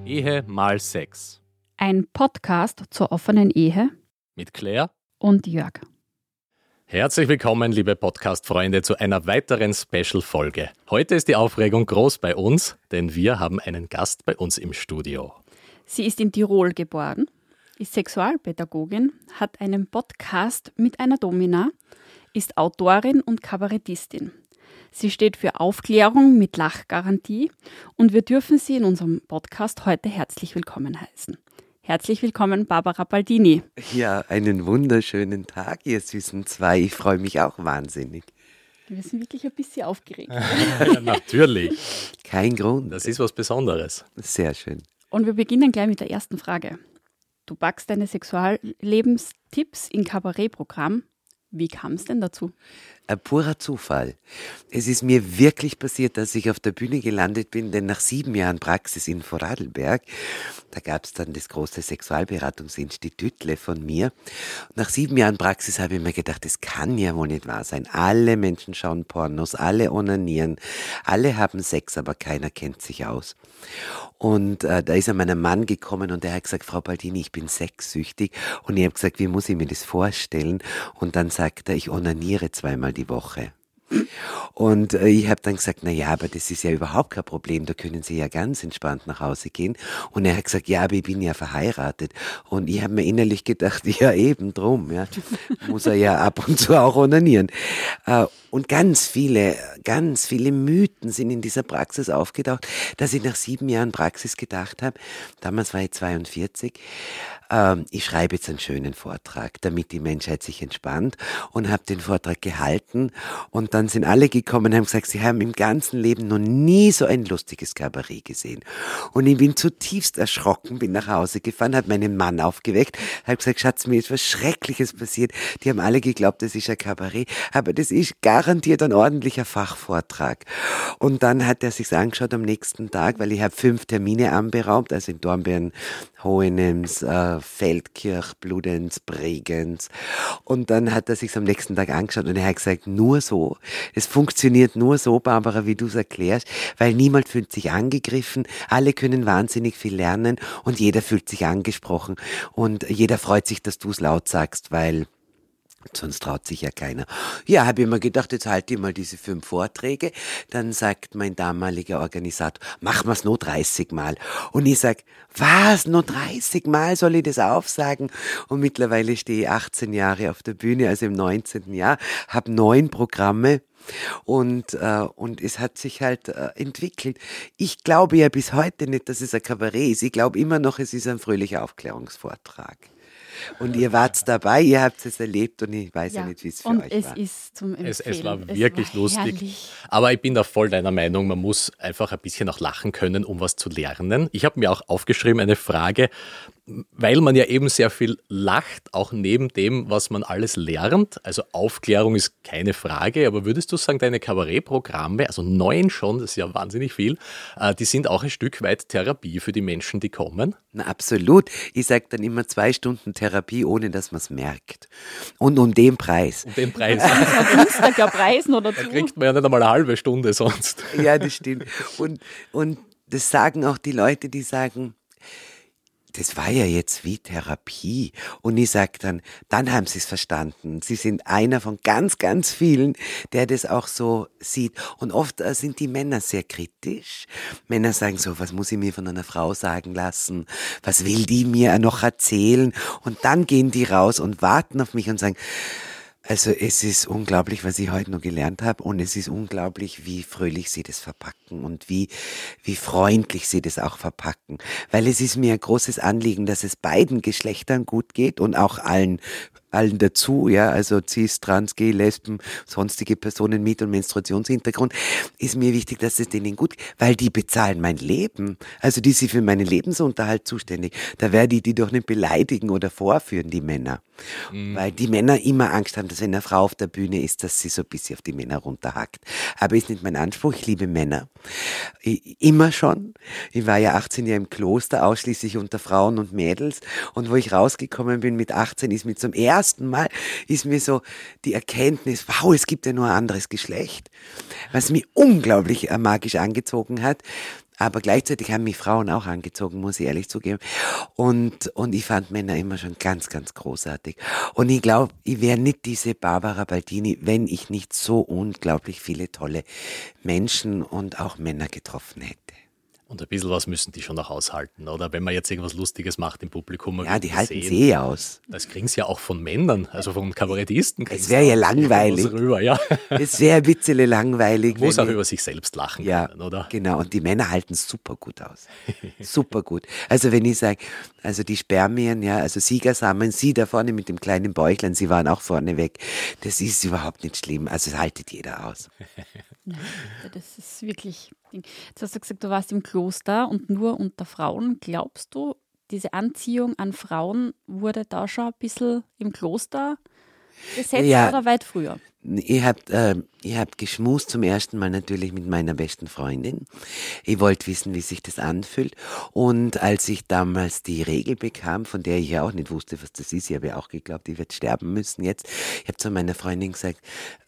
Ehe mal Sex. Ein Podcast zur offenen Ehe Mit Claire und Jörg. Herzlich willkommen, liebe Podcast-Freunde, zu einer weiteren Special-Folge. Heute ist die Aufregung groß bei uns, denn wir haben einen Gast bei uns im Studio. Sie ist in Tirol geboren, ist Sexualpädagogin, hat einen Podcast mit einer Domina, ist Autorin und Kabarettistin. Sie steht für Aufklärung mit Lachgarantie und wir dürfen sie in unserem Podcast heute herzlich willkommen heißen. Herzlich willkommen, Barbara Baldini. Ja, einen wunderschönen Tag, ihr süßen zwei. Ich freue mich auch wahnsinnig. Wir sind wirklich ein bisschen aufgeregt. Ja, natürlich. Kein Grund. Das ist was Besonderes. Sehr schön. Und wir beginnen gleich mit der ersten Frage. Du packst deine Sexuallebenstipps in Kabarettprogramm. Wie kam es denn dazu? Ein purer Zufall. Es ist mir wirklich passiert, dass ich auf der Bühne gelandet bin, denn nach 7 Jahren Praxis in Vorarlberg, da gab es dann das große Sexualberatungsinstitutle von mir. Und nach 7 Jahren Praxis habe ich mir gedacht, das kann ja wohl nicht wahr sein. Alle Menschen schauen Pornos, alle onanieren, alle haben Sex, aber keiner kennt sich aus. Und da ist einmal ein Mann gekommen und der hat gesagt, Frau Baldini, ich bin sexsüchtig. Und ich habe gesagt, wie muss ich mir das vorstellen? Und dann sagt er, ich onaniere 2-mal die Woche. Und ich habe dann gesagt, na ja, aber das ist ja überhaupt kein Problem, da können Sie ja ganz entspannt nach Hause gehen. Und er hat gesagt, ja, aber ich bin ja verheiratet. Und ich habe mir innerlich gedacht, ja eben drum, ja, muss er ja ab und zu auch onanieren. Und ganz viele Mythen sind in dieser Praxis aufgetaucht, dass ich nach 7 Jahren Praxis gedacht habe, damals war ich 42, ich schreibe jetzt einen schönen Vortrag, damit die Menschheit sich entspannt, und habe den Vortrag gehalten und dann sind alle gekommen und haben gesagt, sie haben im ganzen Leben noch nie so ein lustiges Kabarett gesehen. Und ich bin zutiefst erschrocken, bin nach Hause gefahren, habe meinen Mann aufgeweckt, habe gesagt, Schatz, mir ist was Schreckliches passiert. Die haben alle geglaubt, das ist ein Kabarett, aber das ist garantiert ein ordentlicher Fachvortrag. Und dann hat er sich's angeschaut am nächsten Tag, weil ich habe 5 Termine anberaumt, also in Dornbirn, Hohenems, Feldkirch, Bludenz, Bregenz. Und dann hat er sich's am nächsten Tag angeschaut und er hat gesagt, nur so, es funktioniert nur so, Barbara, wie du es erklärst, weil niemand fühlt sich angegriffen, alle können wahnsinnig viel lernen und jeder fühlt sich angesprochen und jeder freut sich, dass du es laut sagst, weil sonst traut sich ja keiner. Ja, habe ich mir gedacht, jetzt halte ich mal diese 5 Vorträge. Dann sagt mein damaliger Organisator, machen wir's nur 30 Mal. Und ich sag, was, nur 30 Mal soll ich das aufsagen? Und mittlerweile stehe ich 18 Jahre auf der Bühne, also im 19. Jahr, habe 9 Programme. Und es hat sich halt entwickelt. Ich glaube ja bis heute nicht, dass es ein Kabarett ist. Ich glaube immer noch, es ist ein fröhlicher Aufklärungsvortrag. Und ihr wart dabei, ihr habt es erlebt und ich weiß ja nicht, wie es für euch war. Und es ist zum Empfehlen. Es war wirklich lustig. Herrlich. Aber ich bin da voll deiner Meinung, man muss einfach ein bisschen auch lachen können, um was zu lernen. Ich habe mir auch aufgeschrieben eine Frage, weil man ja eben sehr viel lacht, auch neben dem, was man alles lernt. Also Aufklärung ist keine Frage, aber würdest du sagen, deine Kabarettprogramme, also 9 schon, das ist ja wahnsinnig viel, die sind auch ein Stück weit Therapie für die Menschen, die kommen? Na, absolut. Ich sage dann immer 2 Stunden Therapie, ohne dass man es merkt. Und um den Preis. Um den Preis. Günstiger Preis noch dazu. Da kriegt man ja nicht einmal eine halbe Stunde sonst. Ja, das stimmt. Und das sagen auch die Leute, die sagen, das war ja jetzt wie Therapie. Und ich sage dann haben sie es verstanden. Sie sind einer von ganz, ganz vielen, der das auch so sieht. Und oft sind die Männer sehr kritisch. Männer sagen so, was muss ich mir von einer Frau sagen lassen? Was will die mir noch erzählen? Und dann gehen die raus und warten auf mich und sagen, also es ist unglaublich, was ich heute noch gelernt habe, und es ist unglaublich, wie fröhlich sie das verpacken und wie freundlich sie das auch verpacken. Weil es ist mir ein großes Anliegen, dass es beiden Geschlechtern gut geht und auch allen dazu, ja, also Cis, Trans, Gay, Lesben, sonstige Personen mit und Menstruationshintergrund, ist mir wichtig, dass es denen gut geht, weil die bezahlen mein Leben. Also die sind für meinen Lebensunterhalt zuständig. Da werde ich die doch nicht beleidigen oder vorführen, die Männer. Weil die Männer immer Angst haben, dass wenn eine Frau auf der Bühne ist, dass sie so ein bisschen auf die Männer runterhackt. Aber ist nicht mein Anspruch, ich liebe Männer. Immer schon. Ich war ja 18 Jahre im Kloster, ausschließlich unter Frauen und Mädels. Und wo ich rausgekommen bin mit 18, ist mir zum ersten Mal ist mir so die Erkenntnis, wow, es gibt ja nur ein anderes Geschlecht. Was mich unglaublich magisch angezogen hat. Aber gleichzeitig haben mich Frauen auch angezogen, muss ich ehrlich zugeben. Und ich fand Männer immer schon ganz, ganz großartig. Und ich glaube, ich wäre nicht diese Barbara Baldini, wenn ich nicht so unglaublich viele tolle Menschen und auch Männer getroffen hätte. Und ein bisschen was müssen die schon noch aushalten, oder? Wenn man jetzt irgendwas Lustiges macht im Publikum. Ja, die halten es eh aus. Das kriegen sie ja auch von Männern, also von Kabarettisten. Es wäre ja langweilig. Rüber, ja. Es wäre ein bisschen langweilig. Man muss auch über sich selbst lachen können, oder? Genau. Und die Männer halten es super gut aus. Super gut. Also wenn ich sage, also die Spermien, ja, also Siegersamen, Sie da vorne mit dem kleinen Bäuchlein, Sie waren auch vorne weg. Das ist überhaupt nicht schlimm. Also das haltet jeder aus. Nein, das ist wirklich. Jetzt hast du gesagt, du warst im Kloster und nur unter Frauen. Glaubst du, diese Anziehung an Frauen wurde da schon ein bisschen im Kloster gesetzt oder weit früher? Ich hab geschmust zum ersten Mal natürlich mit meiner besten Freundin. Ich wollte wissen, wie sich das anfühlt. Und als ich damals die Regel bekam, von der ich ja auch nicht wusste, was das ist, ich habe ja auch geglaubt, ich werde sterben müssen jetzt. Ich habe zu meiner Freundin gesagt,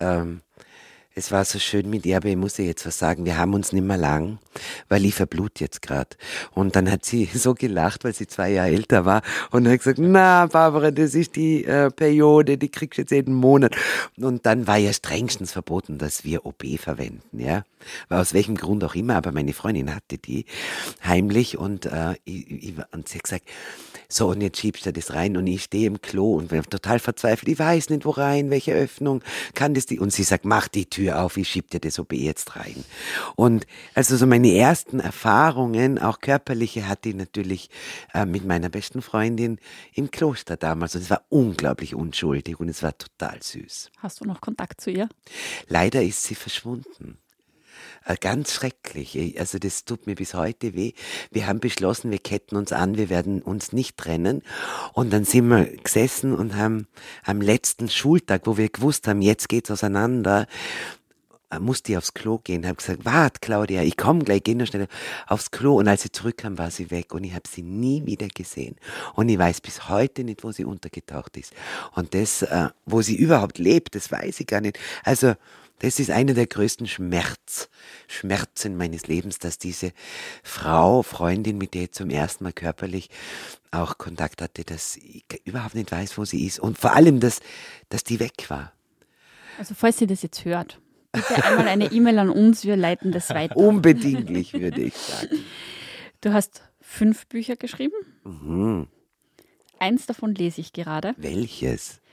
es war so schön mit ihr, aber ich muss ihr jetzt was sagen, wir haben uns nicht mehr lang, weil ich verblut jetzt gerade. Und dann hat sie so gelacht, weil sie 2 Jahre älter war und hat gesagt, na Barbara, das ist die Periode, die kriegst du jetzt jeden Monat. Und dann war ja strengstens verboten, dass wir OB verwenden, ja. Weil aus welchem Grund auch immer, aber meine Freundin hatte die heimlich und sie hat gesagt, so und jetzt schiebst du das rein und ich stehe im Klo und bin total verzweifelt, ich weiß nicht wo rein, welche Öffnung, kann das die? Und sie sagt, mach die Tür auf, ich schieb dir das OB jetzt rein. Und also so meine ersten Erfahrungen, auch körperliche, hatte ich natürlich mit meiner besten Freundin im Kloster damals und es war unglaublich unschuldig und es war total süß. Hast du noch Kontakt zu ihr? Leider ist sie verschwunden. Ganz schrecklich. Also das tut mir bis heute weh. Wir haben beschlossen, wir ketten uns an, wir werden uns nicht trennen. Und dann sind wir gesessen und haben am letzten Schultag, wo wir gewusst haben, jetzt geht's auseinander, musste ich aufs Klo gehen, habe gesagt, wart Claudia, ich komme gleich, geh nur schnell aufs Klo. Und als sie zurückkam, war sie weg und ich habe sie nie wieder gesehen. Und ich weiß bis heute nicht, wo sie untergetaucht ist. Und das, wo sie überhaupt lebt, das weiß ich gar nicht. Also das ist einer der größten Schmerzen meines Lebens, dass diese Freundin, mit der ich zum ersten Mal körperlich auch Kontakt hatte, dass ich überhaupt nicht weiß, wo sie ist. Und vor allem, dass die weg war. Also falls sie das jetzt hört, bitte einmal eine E-Mail an uns, wir leiten das weiter. Unbedingtlich, würde ich sagen. Du hast 5 Bücher geschrieben. Mhm. Eins davon lese ich gerade. Welches?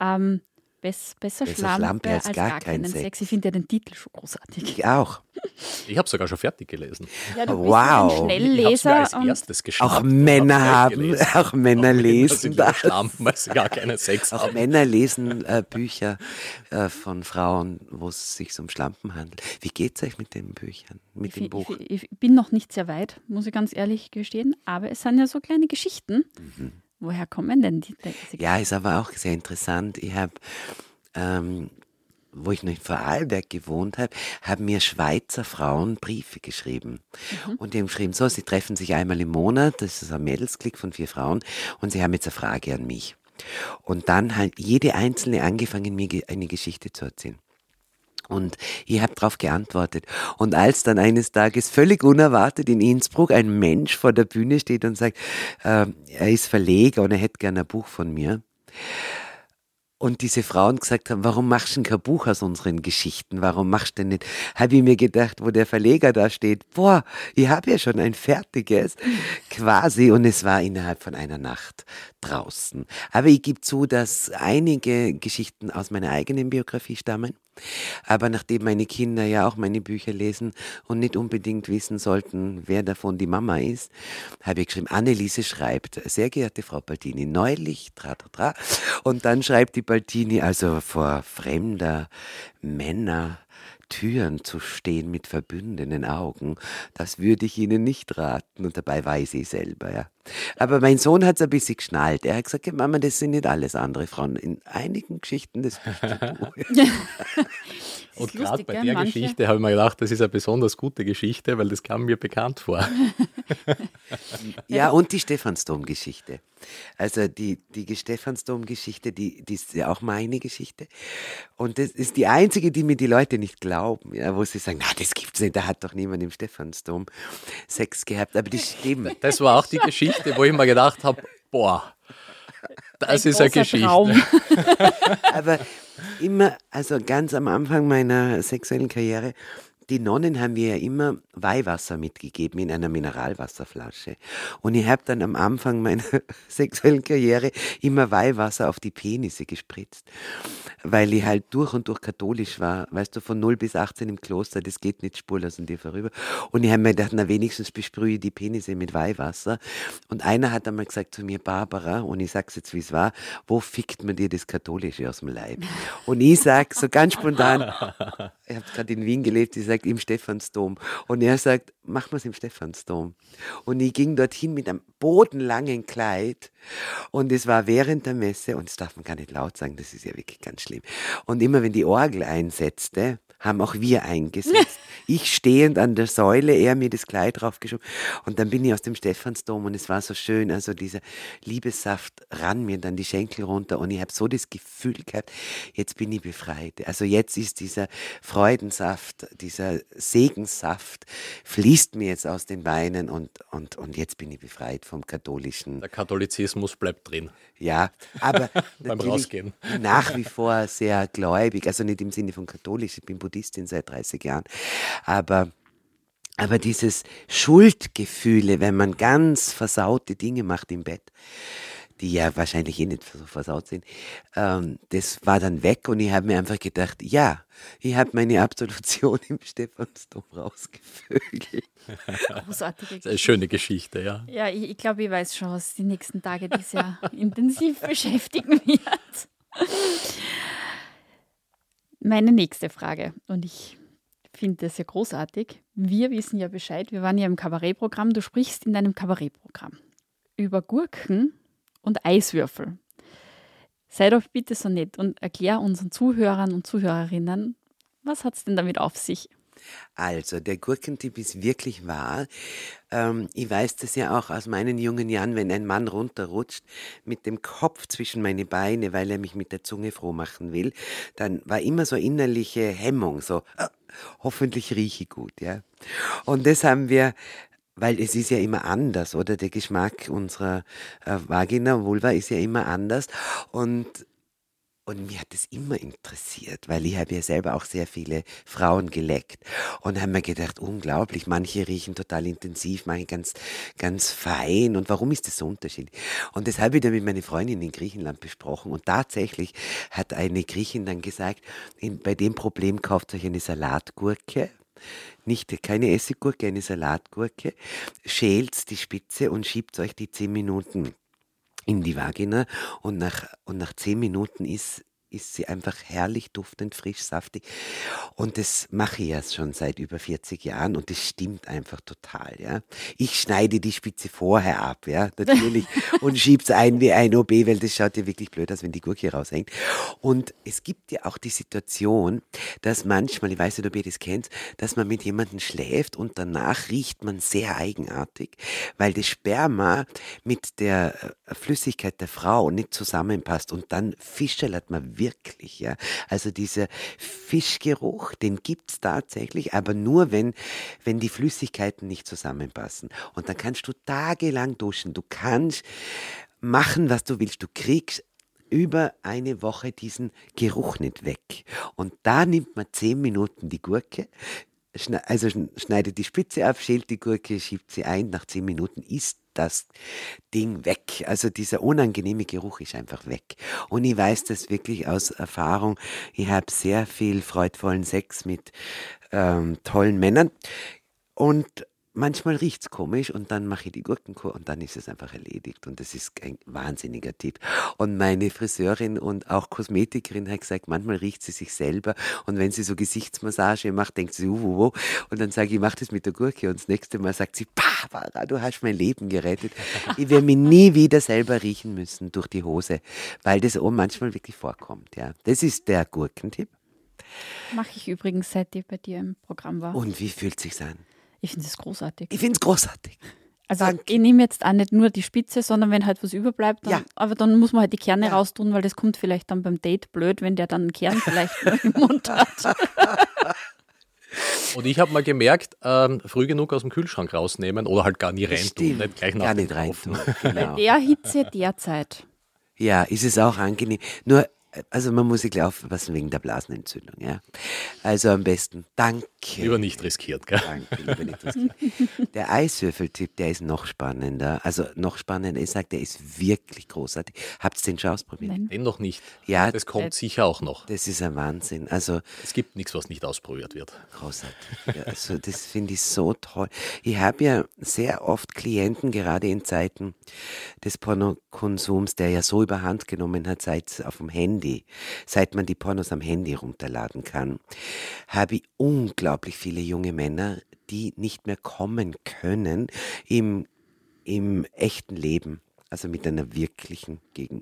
Besser Schlampe als gar keinen Sex. Ich finde ja den Titel schon großartig. Ich auch. Ich habe sogar schon fertig gelesen. Ja, du bist Wow. ein Schnellleser. Ich habe als erstes geschnappt. Auch Männer auch Männer lesen das. Schlampen, weil sie gar keinen Sex Auch haben. Männer lesen Bücher von Frauen, wo es sich um Schlampen handelt. Wie geht's euch mit den Büchern, mit dem Buch? Ich bin noch nicht sehr weit, muss ich ganz ehrlich gestehen. Aber es sind ja so kleine Geschichten. Mhm. Woher kommen denn diese Ja, ist aber auch sehr interessant. Ich habe, wo ich noch in Vorarlberg gewohnt habe, haben mir Schweizer Frauen Briefe geschrieben. Und die haben geschrieben, so, sie treffen sich einmal im Monat, das ist ein Mädelsklick von 4 Frauen, und sie haben jetzt eine Frage an mich. Und dann hat jede Einzelne angefangen, mir eine Geschichte zu erzählen. Und ich habe darauf geantwortet. Und als dann eines Tages völlig unerwartet in Innsbruck ein Mensch vor der Bühne steht und sagt, er ist Verleger und er hätte gerne ein Buch von mir. Und diese Frauen gesagt haben, warum machst du denn kein Buch aus unseren Geschichten? Warum machst du denn nicht? Habe ich mir gedacht, wo der Verleger da steht, boah, ich habe ja schon ein fertiges, quasi. Und es war innerhalb von einer Nacht draußen. Aber ich gebe zu, dass einige Geschichten aus meiner eigenen Biografie stammen. Aber nachdem meine Kinder ja auch meine Bücher lesen und nicht unbedingt wissen sollten, wer davon die Mama ist, habe ich geschrieben, Anneliese schreibt, sehr geehrte Frau Baldini, neulich, und dann schreibt die Baldini, also vor fremder Männer Türen zu stehen mit verbundenen Augen, das würde ich Ihnen nicht raten. Und dabei weiß ich selber, ja. Aber mein Sohn hat es ein bisschen geschnallt. Er hat gesagt, Mama, das sind nicht alles andere Frauen. In einigen Geschichten, das bist du. Und gerade bei der Geschichte habe ich mir gedacht, das ist eine besonders gute Geschichte, weil das kam mir bekannt vor. Ja, und die Stephansdom-Geschichte. Also die Stephansdom-Geschichte, die ist ja auch meine Geschichte. Und das ist die einzige, die mir die Leute nicht glauben, ja, wo sie sagen, na, das gibt's nicht, da hat doch niemand im Stephansdom Sex gehabt. Aber die stimmt. Das war auch die Geschichte, wo ich mir gedacht habe, boah, das ist eine Geschichte. Traum. Aber immer, also ganz am Anfang meiner sexuellen Karriere, die Nonnen haben mir ja immer Weihwasser mitgegeben in einer Mineralwasserflasche. Und ich habe dann am Anfang meiner sexuellen Karriere immer Weihwasser auf die Penisse gespritzt, weil ich halt durch und durch katholisch war. Weißt du, von 0 bis 18 im Kloster, das geht nicht spurlos an dir vorüber. Und ich habe mir gedacht, na wenigstens besprühe ich die Penisse mit Weihwasser. Und einer hat einmal gesagt zu mir, Barbara, und ich sag's jetzt, wie es war, wo fickt man dir das Katholische aus dem Leib? Und ich sag so ganz spontan, ich habe gerade in Wien gelebt, ich sage im Stephansdom. Und er sagt, machen wir es im Stephansdom. Und ich ging dorthin mit einem bodenlangen Kleid und es war während der Messe, und das darf man gar nicht laut sagen, das ist ja wirklich ganz schlimm. Und immer wenn die Orgel einsetzte, haben auch wir eingesetzt. Ich stehend an der Säule, er mir das Kleid draufgeschoben. Und dann bin ich aus dem Stephansdom und es war so schön. Also dieser Liebessaft rann mir dann die Schenkel runter und ich habe so das Gefühl gehabt, jetzt bin ich befreit. Also jetzt ist dieser Freudensaft, dieser Segenssaft, fließt mir jetzt aus den Beinen und jetzt bin ich befreit vom katholischen. Der Katholizismus bleibt drin. Ja, aber Beim natürlich Rausgehen. nach wie vor sehr gläubig, also nicht im Sinne von katholisch, ich bin Buddhistin seit 30 Jahren, aber dieses Schuldgefühle, wenn man ganz versaute Dinge macht im Bett, die ja wahrscheinlich eh nicht so versaut sind, das war dann weg und ich habe mir einfach gedacht, ja, ich habe meine Absolution im Stephansdom rausgevögelt. Großartige Das ist eine Geschichte. schöne Geschichte, ja. Ja, ich glaube, ich weiß schon, was die nächsten Tage dich sehr intensiv beschäftigen wird. Meine nächste Frage, und ich finde das ja großartig. Wir wissen ja Bescheid, wir waren ja im Kabarettprogramm. Du sprichst in deinem Kabarettprogramm über Gurken und Eiswürfel. Sei doch bitte so nett und erklär unseren Zuhörern und Zuhörerinnen, was hat es denn damit auf sich? Also, der Gurkentipp ist wirklich wahr. Ich weiß das ja auch aus meinen jungen Jahren, wenn ein Mann runterrutscht mit dem Kopf zwischen meine Beine, weil er mich mit der Zunge froh machen will, dann war immer so innerliche Hemmung, so hoffentlich rieche ich gut, ja. Und das haben wir, weil es ist ja immer anders, oder? Der Geschmack unserer Vagina, Vulva ist ja immer anders und mich hat das immer interessiert, weil ich habe ja selber auch sehr viele Frauen geleckt und habe mir gedacht, unglaublich, manche riechen total intensiv, manche ganz, ganz fein und warum ist das so unterschiedlich? Und das habe ich dann mit meiner Freundin in Griechenland besprochen und tatsächlich hat eine Griechin dann gesagt, bei dem Problem kauft euch eine Salatgurke, keine Essiggurke, eine Salatgurke, schält die Spitze und schiebt euch die 10 Minuten in die Vagina und nach 10 Minuten ist sie einfach herrlich duftend, frisch, saftig. Und das mache ich ja schon seit über 40 Jahren und das stimmt einfach total, ja. Ich schneide die Spitze vorher ab, ja, natürlich, und schieb's ein wie ein OB, weil das schaut ja wirklich blöd aus, wenn die Gurke raushängt. Und es gibt ja auch die Situation, dass manchmal, ich weiß nicht, ob ihr das kennt, dass man mit jemandem schläft und danach riecht man sehr eigenartig, weil das Sperma mit der Flüssigkeit der Frau nicht zusammenpasst und dann fischelt man wirklich, ja. Also dieser Fischgeruch, den gibt's tatsächlich, aber nur wenn die Flüssigkeiten nicht zusammenpassen. Und dann kannst du tagelang duschen, du kannst machen, was du willst, du kriegst über eine Woche diesen Geruch nicht weg. Und da nimmt man 10 Minuten die Gurke, schneidet die Spitze ab, schält die Gurke, schiebt sie ein, nach 10 Minuten ist das Ding weg. Also dieser unangenehme Geruch ist einfach weg. Und ich weiß das wirklich aus Erfahrung. Ich habe sehr viel freudvollen Sex mit tollen Männern und manchmal riecht's komisch und dann mache ich die Gurkenkur und dann ist es einfach erledigt und das ist ein wahnsinniger Tipp. Und meine Friseurin und auch Kosmetikerin hat gesagt, manchmal riecht sie sich selber und wenn sie so Gesichtsmassage macht, denkt sie, und dann sage ich, mach das mit der Gurke und das nächste Mal sagt sie, Barbara, du hast mein Leben gerettet. Ich werde mich nie wieder selber riechen müssen durch die Hose, weil das auch manchmal wirklich vorkommt. Ja, das ist der Gurkentipp. Mache ich übrigens, seit ich bei dir im Programm war. Und wie fühlt sich's an? Ich finde es großartig. Ich finde es großartig. Also Danke. ich nehme jetzt auch nicht nur die Spitze, sondern wenn halt was überbleibt, dann, Ja. aber dann muss man halt die Kerne Ja. raustun, weil das kommt vielleicht dann beim Date blöd, wenn der dann einen Kern vielleicht noch im Mund hat. Und ich habe mal gemerkt, früh genug aus dem Kühlschrank rausnehmen oder halt gar nie reintun, Stimmt. nicht gleich nach Gar dem nicht Kaufen. reintun. Genau. Der Hitze derzeit. Ja, ist es auch angenehm. Nur, also man muss sich gleich aufpassen wegen der Blasenentzündung, ja. Also am besten, danke. Lieber nicht riskiert, gell? Danke, lieber nicht riskieren. Der Eiswürfeltipp, der ist noch spannender. Also noch spannender, ich sage, der ist wirklich großartig. Habt ihr den schon ausprobiert? Nein. Den noch nicht. Ja, Das kommt sicher auch noch. das ist ein Wahnsinn. Also Es gibt nichts, was nicht ausprobiert wird. großartig. Ja, also das finde ich so toll. Ich habe ja sehr oft Klienten, gerade in Zeiten des Pornokonsums, der ja so überhand genommen hat, seit auf dem Handy, seit man die Pornos am Handy runterladen kann, habe ich unglaublich viele junge Männer, die nicht mehr kommen können im echten Leben. Also mit einer wirklichen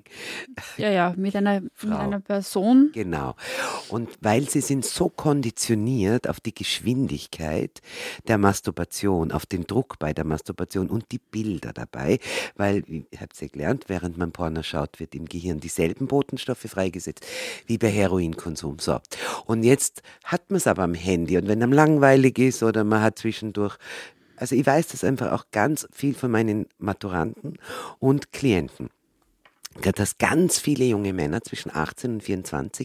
Ja, mit einer Person. Genau. Und weil sie sind so konditioniert auf die Geschwindigkeit der Masturbation, auf den Druck bei der Masturbation und die Bilder dabei, weil, ich habe es ja gelernt, während man Porno schaut, wird im Gehirn dieselben Botenstoffe freigesetzt wie bei Heroinkonsum. So. Und jetzt hat man es aber am Handy und wenn einem langweilig ist oder man hat zwischendurch. Also ich weiß das einfach auch ganz viel von meinen Maturanten und Klienten, dass ganz viele junge Männer zwischen 18 und 24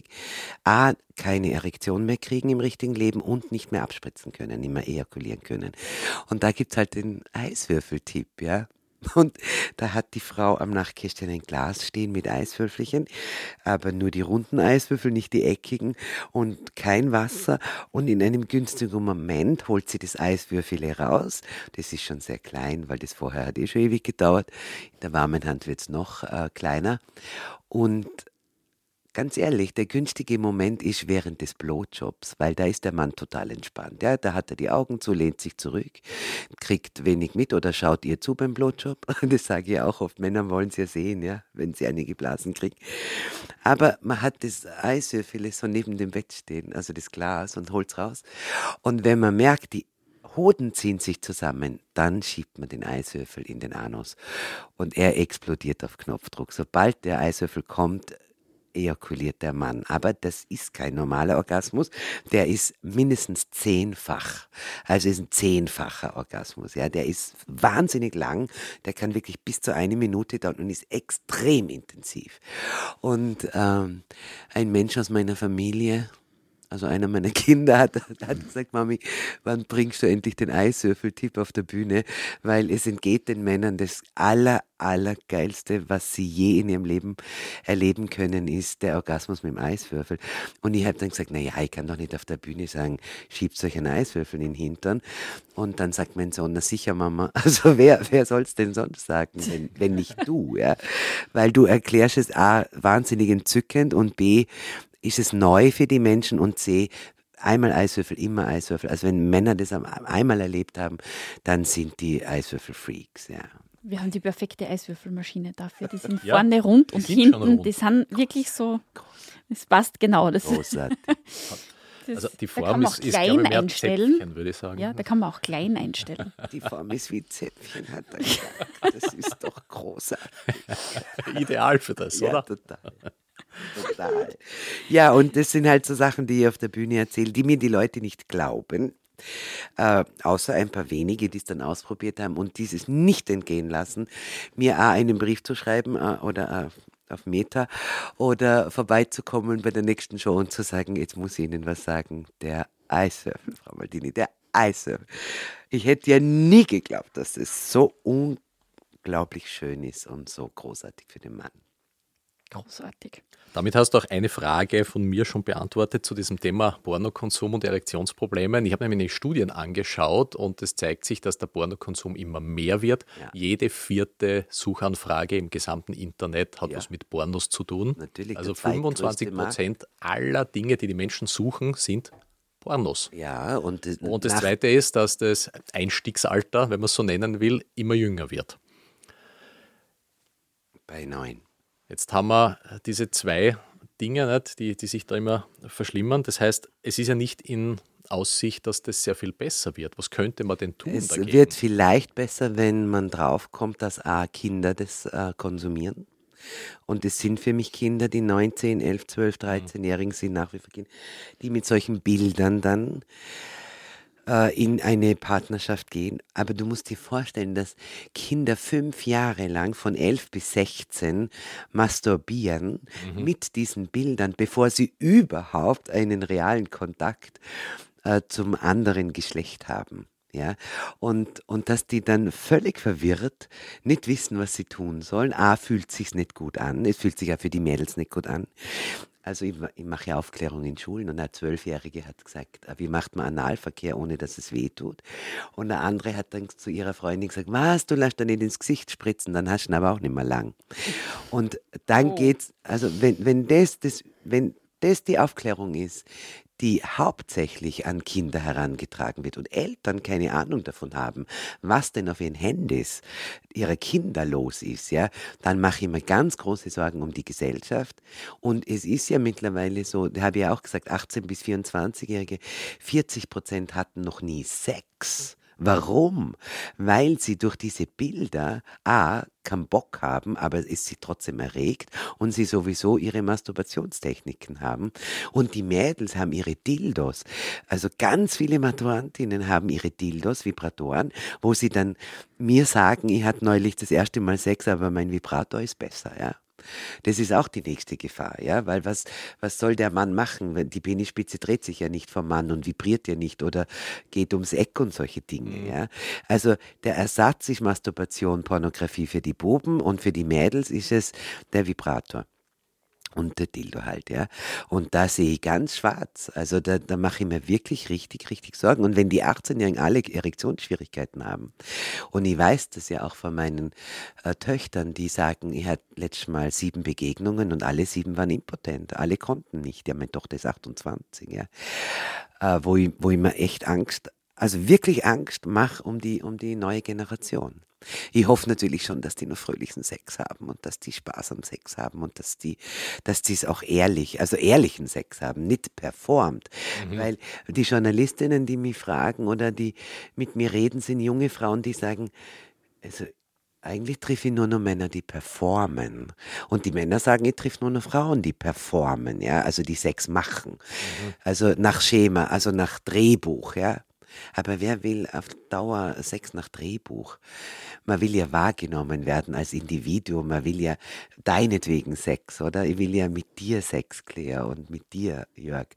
keine Erektion mehr kriegen im richtigen Leben und nicht mehr abspritzen können, nicht mehr ejakulieren können. Und da gibt's halt den Eiswürfeltipp, ja. Und da hat die Frau am Nachtkästchen ein Glas stehen mit Eiswürfelchen, aber nur die runden Eiswürfel, nicht die eckigen und kein Wasser. Und in einem günstigen Moment holt sie das Eiswürfel raus. Das ist schon sehr klein, weil das vorher hat schon ewig gedauert. In der warmen Hand wird's noch kleiner. Und ganz ehrlich, der günstige Moment ist während des Blowjobs, weil da ist der Mann total entspannt. Ja, da hat er die Augen zu, lehnt sich zurück, kriegt wenig mit oder schaut ihr zu beim Blowjob. Das sage ich auch oft. Männer wollen es ja sehen, ja, wenn sie einige Blasen kriegen. Aber man hat das Eiswürfel so neben dem Bett stehen, also das Glas, und holt es raus. Und wenn man merkt, die Hoden ziehen sich zusammen, dann schiebt man den Eiswürfel in den Anus und er explodiert auf Knopfdruck. Sobald der Eiswürfel kommt, ejakuliert der Mann. Aber das ist kein normaler Orgasmus, der ist mindestens 10-fach. Also ist ein 10-facher Orgasmus. Ja, der ist wahnsinnig lang, der kann wirklich bis zu 1 Minute dauern und ist extrem intensiv. Und ein Mensch aus meiner Familie, also einer meiner Kinder hat gesagt, Mami, wann bringst du endlich den Eiswürfeltipp auf der Bühne? Weil es entgeht den Männern das Allergeilste, was sie je in ihrem Leben erleben können, ist der Orgasmus mit dem Eiswürfel. Und ich habe dann gesagt, naja, ich kann doch nicht auf der Bühne sagen, schiebt euch einen Eiswürfel in den Hintern. Und dann sagt mein Sohn, na sicher, Mama, also wer soll's denn sonst sagen, wenn nicht du, ja? Weil du erklärst es A, wahnsinnig entzückend und B, ist es neu für die Menschen und C, einmal Eiswürfel, immer Eiswürfel. Also wenn Männer das einmal erlebt haben, dann sind die Eiswürfel-Freaks, ja. Wir haben die perfekte Eiswürfelmaschine dafür. Die sind Ja, vorne rund die und sind schon hinten, rund. die sind wirklich so, es passt genau. Großartig. Also die da kann Form man auch ist klein glaube ich, mehr einstellen. Zäpfchen, würde ich sagen. Ja, da kann man auch klein einstellen. Die Form ist wie Zäpfchen, hat er gesagt. Das ist doch großartig. Ideal für das, Ja, oder? total. Total. Ja, und das sind halt so Sachen, die ich auf der Bühne erzähle, die mir die Leute nicht glauben. Außer ein paar wenige, die es dann ausprobiert haben und dieses nicht entgehen lassen, mir einen Brief zu schreiben oder auf Meta oder vorbeizukommen bei der nächsten Show und zu sagen, jetzt muss ich Ihnen was sagen, der Eiswürfel, Frau Maldini, der Eiswürfel. Ich hätte ja nie geglaubt, dass es so unglaublich schön ist und so großartig für den Mann. Großartig. Damit hast du auch eine Frage von mir schon beantwortet zu diesem Thema Pornokonsum und Erektionsproblemen. Ich habe nämlich Studien angeschaut und es zeigt sich, dass der Pornokonsum immer mehr wird. Ja. Jede 4. Suchanfrage im gesamten Internet hat was mit Pornos zu tun. Natürlich, Also der zweitgrößte 25% aller Dinge, die die Menschen suchen, sind Pornos. Ja, und Das Zweite ist, dass das Einstiegsalter, wenn man es so nennen will, immer jünger wird. bei 9. Jetzt haben wir diese 2 Dinge, nicht, die sich da immer verschlimmern. Das heißt, es ist ja nicht in Aussicht, dass das sehr viel besser wird? Was könnte man denn tun Es dagegen? wird vielleicht besser, wenn man draufkommt, dass Kinder das konsumieren. Und es sind für mich Kinder, die 19, 11, 12, 13-Jährigen sind nach wie vor Kinder, die mit solchen Bildern dann in eine Partnerschaft gehen. Aber du musst dir vorstellen, dass Kinder 5 Jahre lang von 11 bis 16 masturbieren mit diesen Bildern, bevor sie überhaupt einen realen Kontakt zum anderen Geschlecht haben. Ja, und dass die dann völlig verwirrt nicht wissen, was sie tun sollen. Fühlt sich's nicht gut an. Es fühlt sich ja für die Mädels nicht gut an. Also ich mache ja Aufklärung in Schulen und eine 12-Jährige hat gesagt, wie macht man Analverkehr, ohne dass es weh tut? Und eine andere hat dann zu ihrer Freundin gesagt, was, du lässt da nicht ins Gesicht spritzen, dann hast du ihn aber auch nicht mehr lang. Und dann geht's, also wenn das die Aufklärung ist, die hauptsächlich an Kinder herangetragen wird und Eltern keine Ahnung davon haben, was denn auf ihren Handys ihrer Kinder los ist, ja, dann mache ich mir ganz große Sorgen um die Gesellschaft. Und es ist ja mittlerweile so, da habe ich ja auch gesagt, 18- bis 24-Jährige, 40% hatten noch nie Sex. Warum? Weil sie durch diese Bilder keinen Bock haben, aber es sie trotzdem erregt und sie sowieso ihre Masturbationstechniken haben. Und die Mädels haben ihre Dildos. Also ganz viele Maturantinnen haben ihre Dildos, Vibratoren, wo sie dann mir sagen, ich hatte neulich das erste Mal Sex, aber mein Vibrator ist besser, ja. Das ist auch die nächste Gefahr, ja, weil was soll der Mann machen? Die Penisspitze dreht sich ja nicht vom Mann und vibriert ja nicht oder geht ums Eck und solche Dinge, ja. Also der Ersatz ist Masturbation, Pornografie für die Buben und für die Mädels ist es der Vibrator. Und der Dildo halt, ja. Und da sehe ich ganz schwarz. Also da mache ich mir wirklich richtig, richtig Sorgen. Und wenn die 18-Jährigen alle Erektionsschwierigkeiten haben, und ich weiß das ja auch von meinen Töchtern, die sagen, ich hatte letztes Mal 7 Begegnungen und alle 7 waren impotent. Alle konnten nicht. Ja, meine Tochter ist 28, ja. Wo ich mir echt Angst, also wirklich Angst mache um die neue Generation. Ich hoffe natürlich schon, dass die noch fröhlichen Sex haben und dass die Spaß am Sex haben und dass die es auch ehrlichen Sex haben, nicht performt. Weil die Journalistinnen, die mich fragen oder die mit mir reden, sind junge Frauen, die sagen, also eigentlich treffe ich nur noch Männer, die performen. Und die Männer sagen, ich treffe nur noch Frauen, die performen, ja, also die Sex machen. Also nach Schema, also nach Drehbuch, ja. Aber wer will auf Dauer Sex nach Drehbuch? Man will ja wahrgenommen werden als Individuum, man will ja deinetwegen Sex, oder? Ich will ja mit dir Sex, Claire, und mit dir, Jörg.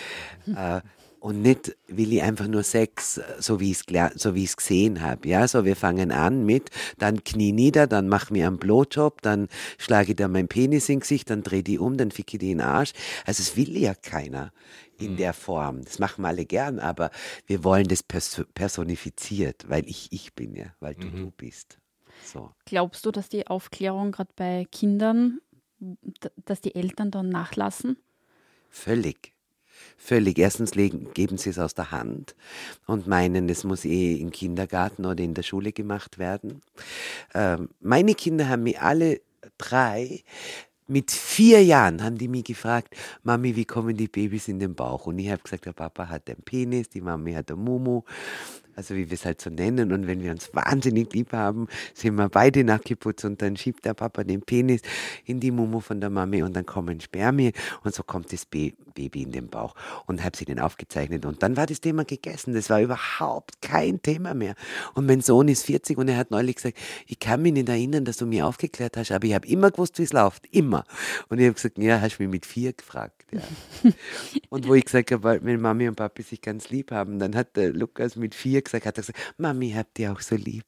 Und nicht will ich einfach nur Sex, so wie ich es gesehen habe. Ja, so wir fangen an mit, dann Knie nieder, dann mach mir einen Blowjob, dann schlage ich da meinen Penis ins Gesicht, dann dreh die um, dann ficke ich die in den Arsch. Also es will ja keiner in der Form. Das machen wir alle gern, aber wir wollen das personifiziert, weil ich bin ja, weil du bist. So. Glaubst du, dass die Aufklärung gerade bei Kindern, dass die Eltern dann nachlassen? Völlig. Erstens geben sie es aus der Hand und meinen, es muss im Kindergarten oder in der Schule gemacht werden. Meine Kinder haben mich alle 3 mit 4 Jahren haben die mich gefragt, Mami, wie kommen die Babys in den Bauch? Und ich habe gesagt, der Papa hat einen Penis, die Mami hat einen Mumu. Also wie wir es halt so nennen. Und wenn wir uns wahnsinnig lieb haben, sind wir beide nachgeputzt und dann schiebt der Papa den Penis in die Mumu von der Mami und dann kommen Spermien und so kommt das Baby in den Bauch. Und habe sie den aufgezeichnet und dann war das Thema gegessen. Das war überhaupt kein Thema mehr. Und mein Sohn ist 40 und er hat neulich gesagt, ich kann mich nicht erinnern, dass du mich aufgeklärt hast, aber ich habe immer gewusst, wie es läuft. Immer. Und ich habe gesagt, ja, hast du mich mit 4 gefragt. Ja. Und wo ich gesagt habe, wenn Mami und Papi sich ganz lieb haben, dann hat der Lukas mit 4 hat er gesagt, Mami, habt ihr auch so lieb.